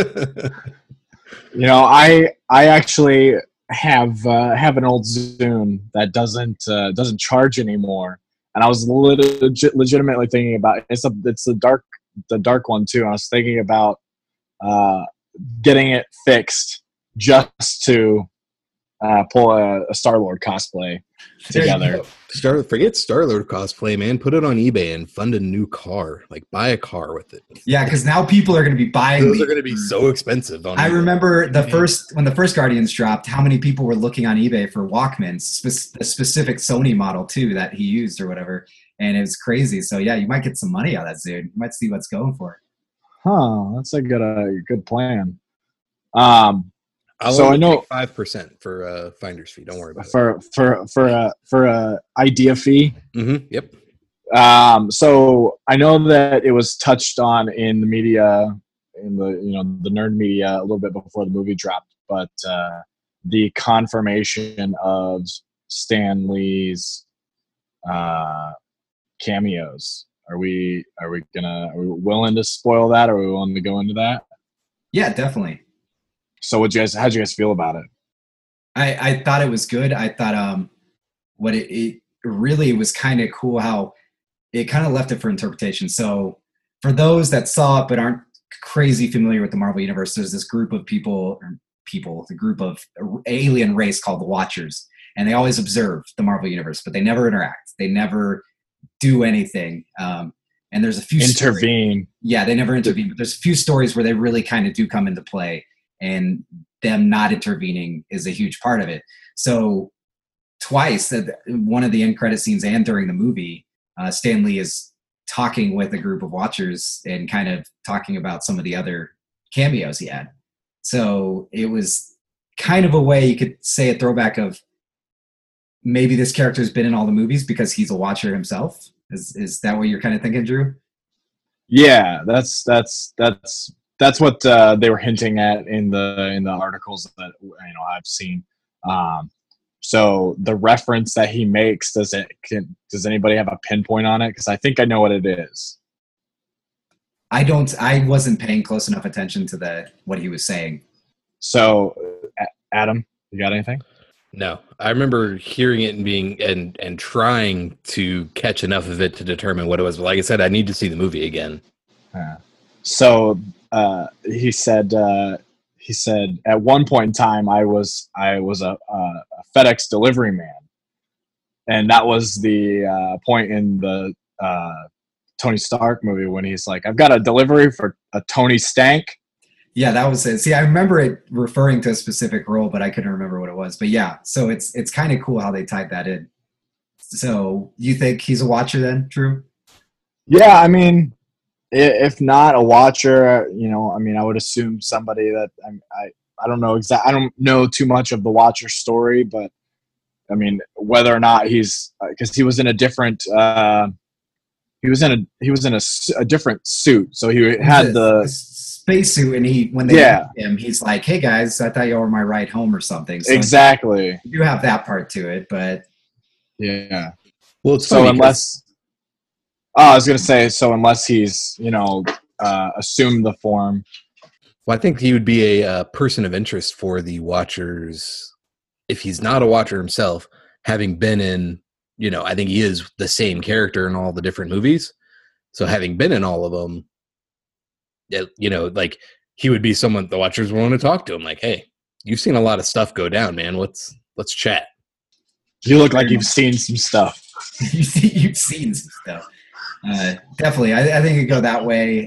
I actually have an old Zune that doesn't charge anymore, and I was legitimately thinking about it's the dark one too. And I was thinking about getting it fixed just to pull a Star-Lord cosplay together. Forget Star-Lord cosplay, man. Put it on eBay and fund a new car. Like buy a car with it. Yeah, because now people are going to be buying. Those are going to be so expensive. On I eBay. remember when the first Guardians dropped, how many people were looking on eBay for Walkmans, a specific Sony model too that he used or whatever, and it was crazy. So yeah, you might get some money out of that, dude. You might see what's going for. Huh? That's a good plan. I know 5% for finder's fee. Don't worry about it. For a idea fee. Mm-hmm. Yep. So I know that it was touched on in the media, in the nerd media a little bit before the movie dropped, but the confirmation of Stan Lee's cameos. Are we willing to spoil that? Are we willing to go into that? Yeah, definitely. So how'd you guys feel about it? I thought it was good. I thought what it really was kind of cool how it kind of left it for interpretation. So for those that saw it but aren't crazy familiar with the Marvel Universe, there's this group of the group of alien race called the Watchers, and they always observe the Marvel Universe, but they never interact. They never do anything. And there's a few intervene. Yeah, they never intervene, but there's a few stories where they really kind of do come into play. And them not intervening is a huge part of it. So twice, one of the end credit scenes and during the movie, Stan Lee is talking with a group of Watchers and kind of talking about some of the other cameos he had. So it was kind of a way you could say a throwback of maybe this character's been in all the movies because he's a Watcher himself. Is that what you're kind of thinking, Drew? Yeah, that's what they were hinting at in the articles that I've seen. So the reference that he makes, does anybody have a pinpoint on it? Because I think I know what it is. I wasn't paying close enough attention to what he was saying. So, Adam, you got anything? No, I remember hearing it and being and trying to catch enough of it to determine what it was. But like I said, I need to see the movie again. So he said at one point in time I was a FedEx delivery man, and that was the point in the Tony Stark movie when he's like, I've got a delivery for a Tony Stank. Yeah, that was it. See, I remember it referring to a specific role, but I couldn't remember what it was. But yeah, so it's kind of cool how they tied that in. So you think he's a watcher then, Drew? Yeah, I mean, if not a watcher, I mean, I would assume somebody that I don't know I don't know too much of the Watcher story, but I mean, whether or not he's because he was in a different he was in a different suit, so he had the spacesuit, and when they met him, he's like, "Hey guys, I thought y'all were my ride home or something." So exactly, you have that part to it, but yeah. Well, it's so unless I was gonna say, so unless he's assumed the form. Well, I think he would be a person of interest for the Watchers if he's not a Watcher himself, having been in. I think he is the same character in all the different movies. So having been in all of them, like he would be someone the Watchers want to talk to him. Like, hey, you've seen a lot of stuff go down, man. Let's chat. You look like you've seen some stuff. You've seen some stuff. Definitely. I think it'd go that way.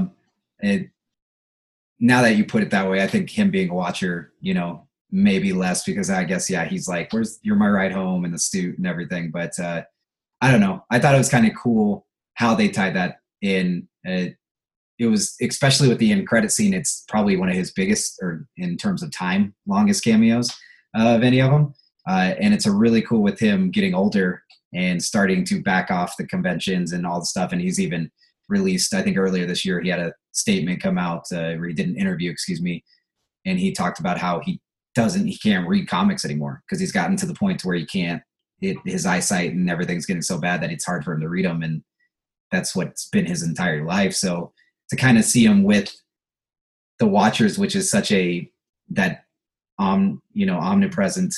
Now that you put it that way, I think him being a Watcher, maybe less, because I guess, yeah, he's like, you're my ride home, and the suit and everything. But I don't know. I thought it was kind of cool how they tied that in. It was, especially with the end credit scene, it's probably one of his biggest, or in terms of time, longest cameos of any of them. And it's a really cool with him getting older and starting to back off the conventions and all the stuff. And he's even released, I think earlier this year, he had a statement come out where he did an interview, and he talked about how he can't read comics anymore because he's gotten to the point to where he can't, his eyesight and everything's getting so bad that it's hard for him to read them. And that's what's been his entire life. So to kind of see him with the Watchers, which is such omnipresent,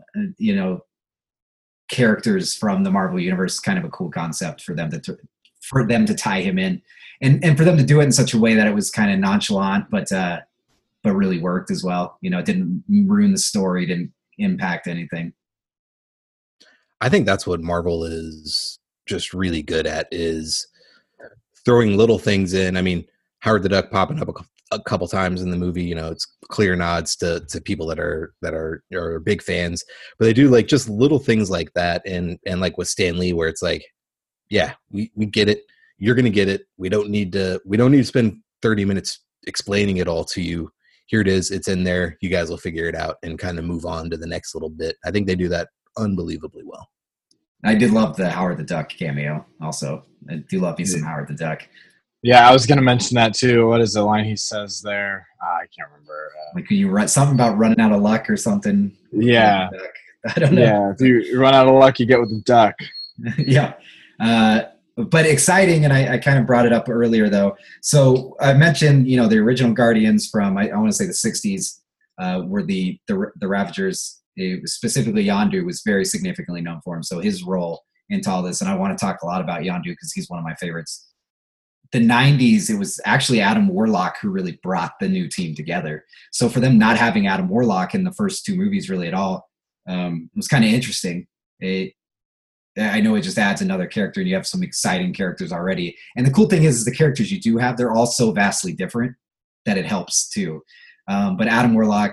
characters from the Marvel universe, is kind of a cool concept for them to tie him in, and for them to do it in such a way that it was kind of nonchalant, but really worked as well. It didn't ruin the story, didn't impact anything. I think that's what Marvel is just really good at, is throwing little things in. I mean, Howard the Duck popping up a couple times in the movie, it's clear nods to people that are big fans, but they do like just little things like that. And like with Stan Lee, where it's like, yeah, we get it. You're going to get it. We don't need to spend 30 minutes explaining it all to you. Here it is. It's in there. You guys will figure it out and kind of move on to the next little bit. I think they do that unbelievably well. I did love the Howard the Duck cameo also. I do love me some Howard the Duck. Yeah, I was going to mention that too. What is the line he says there? I can't remember. Like you write something about running out of luck or something. Yeah. I don't know. Yeah, if you run out of luck, you get with the duck. Yeah. But exciting, and I kind of brought it up earlier, though. So I mentioned, the original Guardians from, I want to say the 60s, were the Ravagers. Specifically, Yondu was very significantly known for him. So his role into all this, and I want to talk a lot about Yondu because he's one of my favorites. The 90s, it was actually Adam Warlock who really brought the new team together. So for them not having Adam Warlock in the first two movies really at all, it was kind of interesting. I know it just adds another character, and you have some exciting characters already. And the cool thing is the characters you do have, they're all so vastly different that it helps too. But Adam Warlock,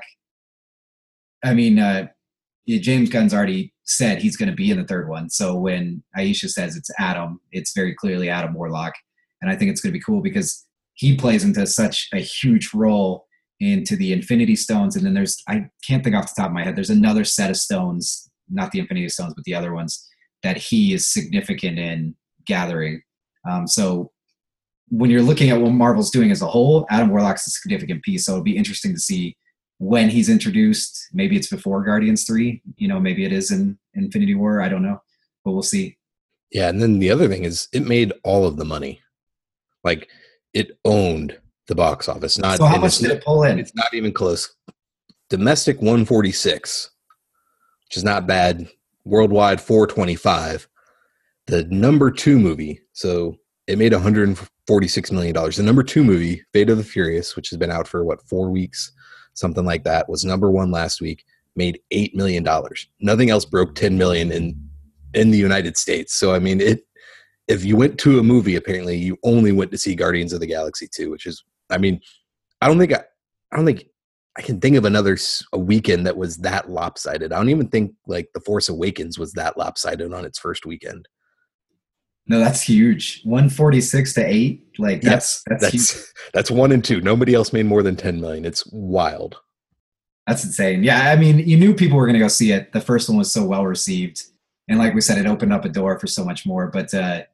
James Gunn's already said he's going to be in the third one. So when Aisha says it's Adam, it's very clearly Adam Warlock. And I think it's going to be cool because he plays into such a huge role into the Infinity Stones. And then I can't think off the top of my head, there's another set of stones, not the Infinity Stones, but the other ones that he is significant in gathering. So when you're looking at what Marvel's doing as a whole, Adam Warlock's a significant piece. So it'll be interesting to see when he's introduced. Maybe it's before Guardians 3, maybe it is in Infinity War. I don't know, but we'll see. Yeah. And then the other thing is it made all of the money. Like it owned the box office. Not So how and much it's did not- it pull in? It's not even close. Domestic 146, which is not bad. Worldwide 425. The number 2 movie, so it made $146 million. The number 2 movie, Fate of the Furious, which has been out for 4 weeks, something like that, was number 1 last week, made $8 million. Nothing else broke 10 million in the United States. So I mean, if you went to a movie, apparently you only went to see Guardians of the Galaxy 2, which is, I mean, I don't think I can think of a weekend that was that lopsided. I don't even think like The Force Awakens was that lopsided on its first weekend. No, that's huge. 146 to 8. Like that's huge. That's 1 and 2. Nobody else made more than 10 million. It's wild. That's insane. Yeah, I mean, you knew people were going to go see it. The first one was so well received, and like we said, it opened up a door for so much more. But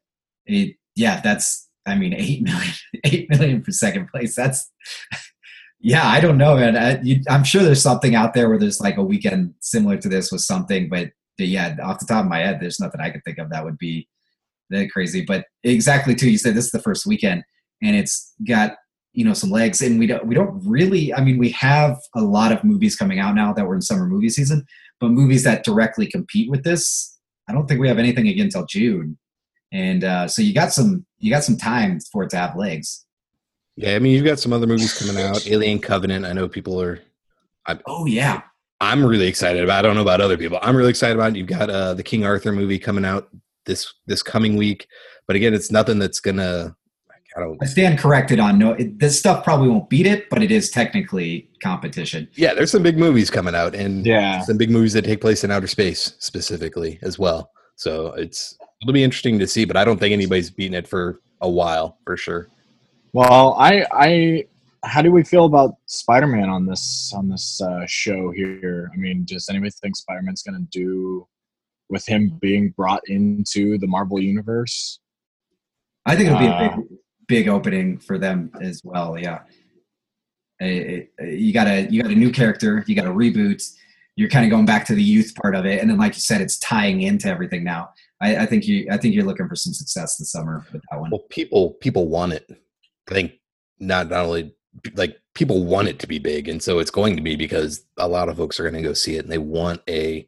that's, I mean, 8 million, 8 million for second place. That's, yeah, I don't know, man. I'm sure there's something out there where there's like a weekend similar to this with something, but yeah, off the top of my head, there's nothing I could think of that would be that crazy. But exactly too, you said this is the first weekend, and it's got, you know, some legs, and we don't really, I mean, we have a lot of movies coming out now that we're in summer movie season, but movies that directly compete with this, I don't think we have anything again until June. And so you got some time for it to have legs. Yeah, I mean, you've got some other movies coming out. Alien Covenant, I know people are. Oh yeah, I'm really excited about. I don't know about other people. I'm really excited about it. You've got the King Arthur movie coming out this coming week, but again, it's nothing that's gonna. I stand corrected on this stuff probably won't beat it, but it is technically competition. Yeah, there's some big movies coming out, and Yeah. some big movies that take place in outer space specifically as well. So it'll be interesting to see, but I don't think anybody's beaten it for a while for sure. Well, how do we feel about Spider-Man on this show here? I mean, does anybody think Spider-Man's going to do with him being brought into the Marvel universe? I think it'll be a big opening for them as well. Yeah, you got a new character, you got a reboot. You're kind of going back to the youth part of it, and then, like you said, it's tying into everything now. I think you're looking for some success this summer with that one. Well, people want it. I think not only like people want it to be big, and so it's going to be because a lot of folks are going to go see it, and they want a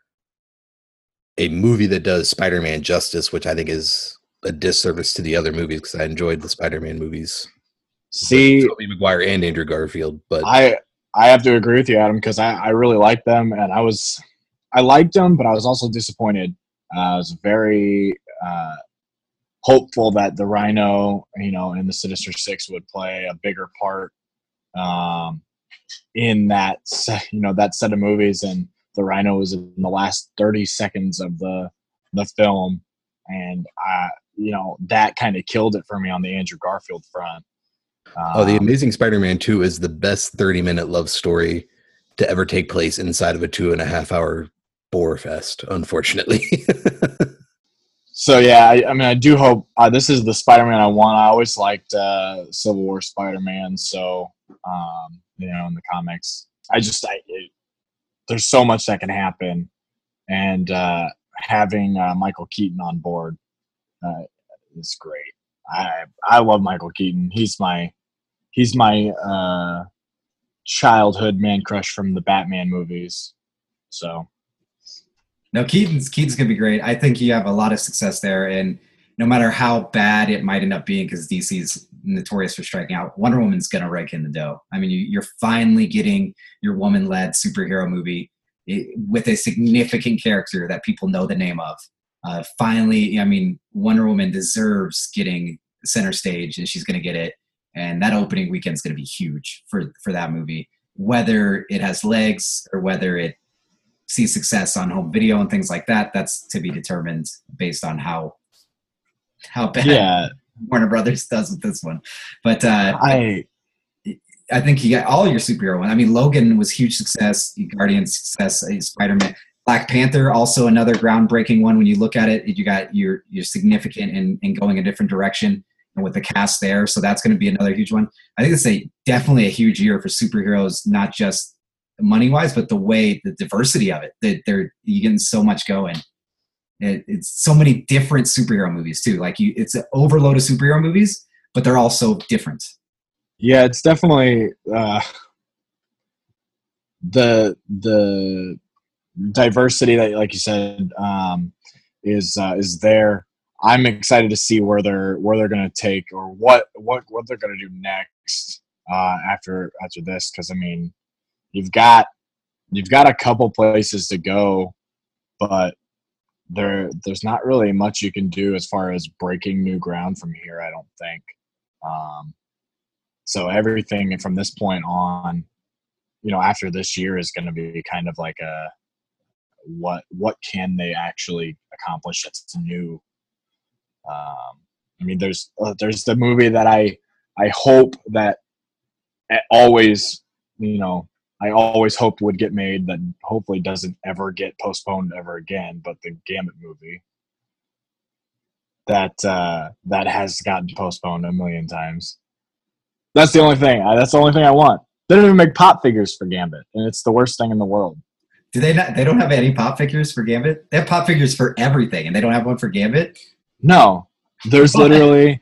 movie that does Spider-Man justice, which I think is a disservice to the other movies because I enjoyed the Spider-Man movies. See, Tobey Maguire and Andrew Garfield, but I have to agree with you, Adam, because I really liked them, and I liked them, but I was also disappointed. I was very hopeful that the Rhino, and the Sinister Six would play a bigger part in that set of movies, and the Rhino was in the last 30 seconds of the film, and that kind of killed it for me on the Andrew Garfield front. The Amazing Spider-Man 2 is the best 30-minute love story to ever take place inside of a 2.5-hour bore fest, unfortunately. So yeah, I mean, I do hope this is the Spider-Man I want. I always liked Civil War Spider-Man, so in the comics, there's so much that can happen, and having Michael Keaton on board is great. I love Michael Keaton. He's my childhood man crush from the Batman movies. So. No, Keaton's gonna be great. I think you have a lot of success there, and no matter how bad it might end up being, because DC's notorious for striking out, Wonder Woman's gonna rake in the dough. I mean, you're finally getting your woman-led superhero movie with a significant character that people know the name of. Finally, I mean, Wonder Woman deserves getting center stage, and she's gonna get it. And that opening weekend is gonna be huge for that movie, whether it has legs or whether it see success on home video and things like that. That's to be determined based on how bad Warner Brothers does with this one. But I think you got all your superhero one. I mean, Logan was huge success, Guardians success, Spider-Man, Black Panther, also another groundbreaking one. When you look at it, you got you're significant in going a different direction, and with the cast there, so that's going to be another huge one. I think it's definitely a huge year for superheroes, not just money-wise, but the diversity of it. You're getting so much going. It's so many different superhero movies too. Like it's an overload of superhero movies, but they're all so different. Yeah, it's definitely the diversity that, like you said, is there. I'm excited to see where they're going to take, or what they're going to do next after this, because I mean, you've got a couple places to go, but there's not really much you can do as far as breaking new ground from here, I don't think. So everything from this point on, after this year is going to be kind of like what can they actually accomplish that's new. I mean, there's the movie that I hope that always, I always hoped would get made, that hopefully doesn't ever get postponed ever again, but the Gambit movie that has gotten postponed a million times. That's the only thing. That's the only thing I want. They don't even make pop figures for Gambit, and it's the worst thing in the world. Do they not? They don't have any pop figures for Gambit? They have pop figures for everything, and they don't have one for Gambit? No. There's literally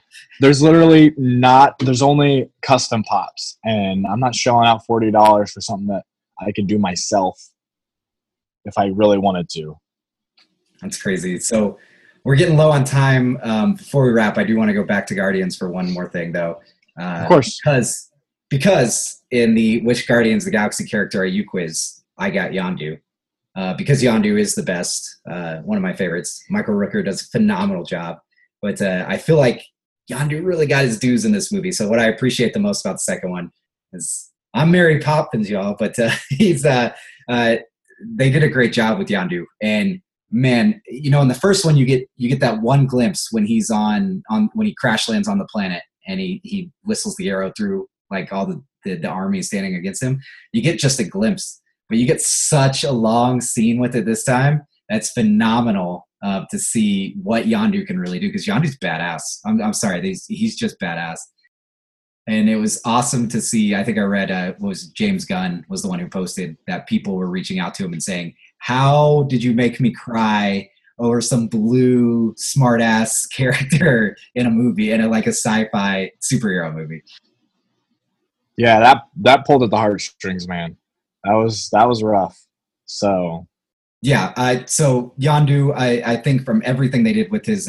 not. There's only custom pops, and I'm not shelling out $40 for something that I could do myself if I really wanted to. That's crazy. So we're getting low on time. Before we wrap, I do want to go back to Guardians for one more thing, though. Of course. Because in the Which Guardians of the Galaxy character are you quiz, I got Yondu. Because Yondu is the best, one of my favorites. Michael Rooker does a phenomenal job. But I feel like Yondu really got his dues in this movie. So what I appreciate the most about the second one is I'm Mary Poppins, y'all, but he's they did a great job with Yondu. And man, in the first one you get that one glimpse when he's on when he crash lands on the planet and he whistles the arrow through like all the army standing against him. You get just a glimpse, but you get such a long scene with it this time. That's phenomenal. To see what Yondu can really do, because Yondu's badass. I'm sorry, he's just badass. And it was awesome to see. I think I read was James Gunn was the one who posted that people were reaching out to him and saying, "How did you make me cry over some blue smartass character in a movie, in like a sci-fi superhero movie?" Yeah, that pulled at the heartstrings, man. That was rough. So. Yeah, so Yondu, I think from everything they did with his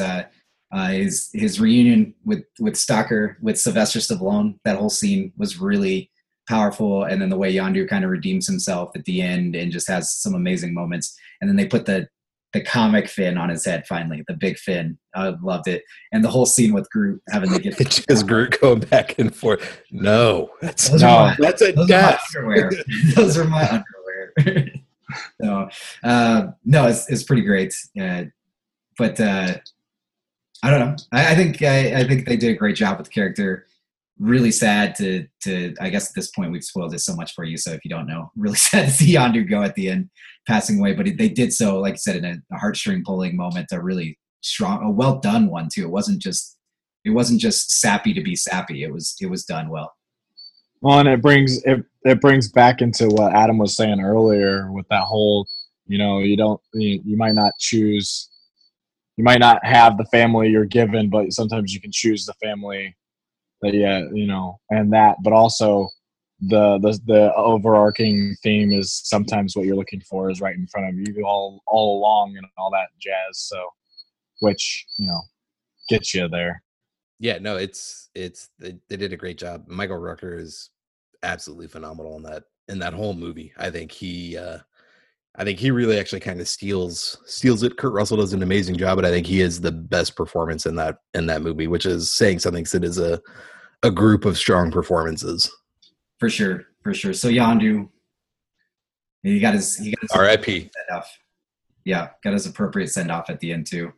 reunion with Stalker, with Sylvester Stallone, that whole scene was really powerful. And then the way Yondu kind of redeems himself at the end and just has some amazing moments. And then they put the comic fin on his head finally, the big fin. I loved it. And the whole scene with Groot having to get just Groot going back and forth. No, that's a death. Those are my underwear. So no, it's pretty great. But I don't know. I think they did a great job with the character. Really sad to I guess at this point we've spoiled it so much for you. So if you don't know, really sad to see Yondu go at the end, passing away. But they did so, like you said, in a heartstring pulling moment, a really strong, a well done one too. It wasn't just sappy to be sappy. It was done well. Well, and it brings back into what Adam was saying earlier with that whole, you might not choose, you might not have the family you're given, but sometimes you can choose the family that, and that, but also the overarching theme is sometimes what you're looking for is right in front of you all along and all that jazz. So, which, gets you there. Yeah, no, they did a great job. Michael Rooker is absolutely phenomenal in that whole movie. I think he really actually kind of steals it. Kurt Russell does an amazing job, but I think he is the best performance in that movie, which is saying something, because it is a group of strong performances. For sure. So Yondu, he got his R.I.P. send off. Yeah, got his appropriate send off at the end too.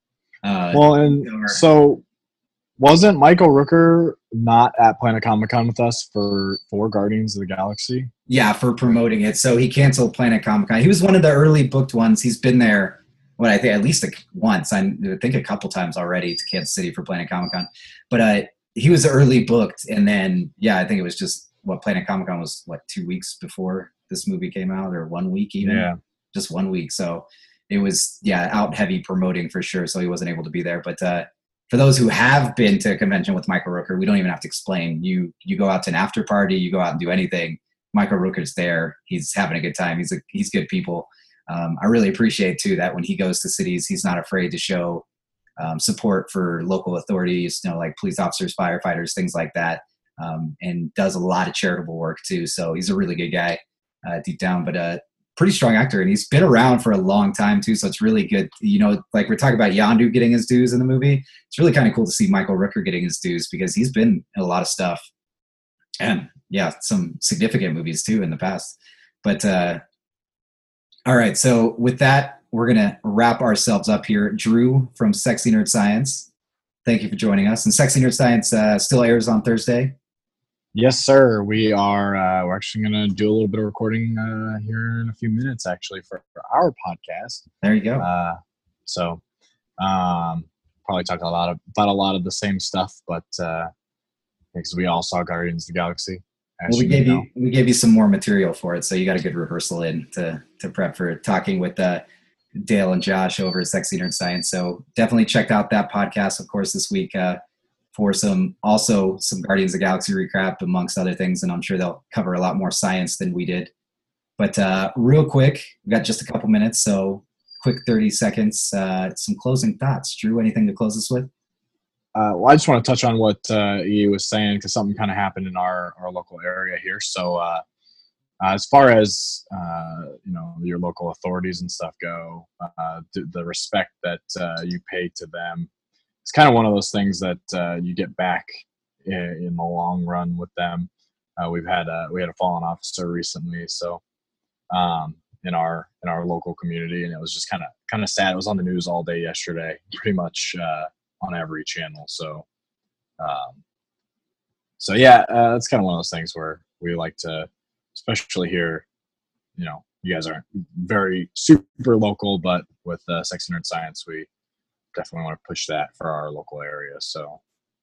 So wasn't Michael Rooker not at Planet Comic-Con with us for Guardians of the Galaxy? Yeah, for promoting it. So he canceled Planet Comic-Con. He was one of the early booked ones. He's been there, I think at least once. I think a couple times already to Kansas City for Planet Comic-Con. But he was early booked. And then, I think it was just, Planet Comic-Con was, 2 weeks before this movie came out, or 1 week even? Yeah. Just 1 week. So it was, out heavy promoting for sure. So he wasn't able to be there. But for those who have been to a convention with Michael Rooker, we don't even have to explain. You go out to an after party, you go out and do anything. Michael Rooker's there. He's having a good time. He's good people. I really appreciate too that when he goes to cities, he's not afraid to show support for local authorities, like police officers, firefighters, things like that, and does a lot of charitable work too. So he's a really good guy deep down, but pretty strong actor, and he's been around for a long time too. So it's really good. Like we're talking about Yondu getting his dues in the movie. It's really kind of cool to see Michael Rooker getting his dues because he's been in a lot of stuff, and yeah, some significant movies too in the past. But all right, so with that, we're gonna wrap ourselves up here. Drew from Sexy Nerd Science, thank you for joining us. And Sexy Nerd Science still airs on Thursday. Yes, sir. We are. We're actually going to do a little bit of recording here in a few minutes, actually, for our podcast. There you go. So, probably talk about a lot of the same stuff, but because we all saw Guardians of the Galaxy. Well, we gave you some more material for it, so you got a good rehearsal in to prep for talking with Dale and Josh over at Sexy Nerd Science. So definitely check out that podcast, of course, this week. For some Guardians of the Galaxy recap amongst other things, and I'm sure they'll cover a lot more science than we did. But real quick, we've got just a couple minutes, so quick 30 seconds, some closing thoughts. Drew, anything to close us with? Well, I just want to touch on what E was saying because something kind of happened in our local area here. So as far as your local authorities and stuff go, the respect that you pay to them, it's kind of one of those things that you get back in the long run with them. We had a fallen officer recently, so in our local community, and it was just kind of sad. It was on the news all day yesterday, pretty much on every channel. So yeah, it's kind of one of those things where we like to, especially here, you guys aren't very super local, but with Sexy Nerd Science, we definitely want to push that for our local area. So,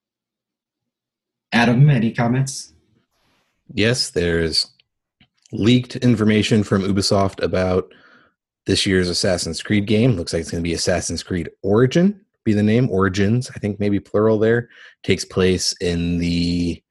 Adam, any comments? Yes, there's leaked information from Ubisoft about this year's Assassin's Creed game. Looks like it's going to be Assassin's Creed Origin, be the name. Origins, I think maybe plural there. Takes place in the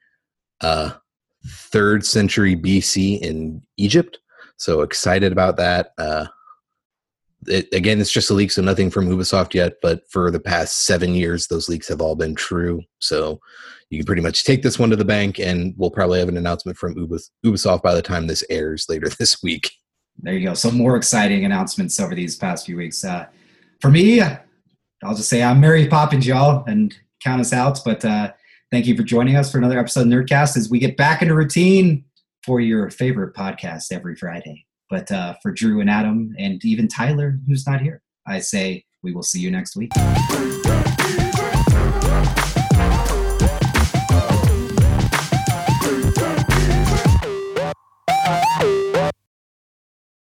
3rd century BC in Egypt. So excited about that. Again, it's just a leak, so nothing from Ubisoft yet, but for the past 7 years, those leaks have all been true. So you can pretty much take this one to the bank, and we'll probably have an announcement from Ubisoft by the time this airs later this week. There you go. So more exciting announcements over these past few weeks. For me, I'll just say I'm Mary Poppins, y'all, and count us out. But thank you for joining us for another episode of Nerdcast as we get back into routine for your favorite podcast every Friday. But for Drew and Adam and even Tyler, who's not here, I say we will see you next week.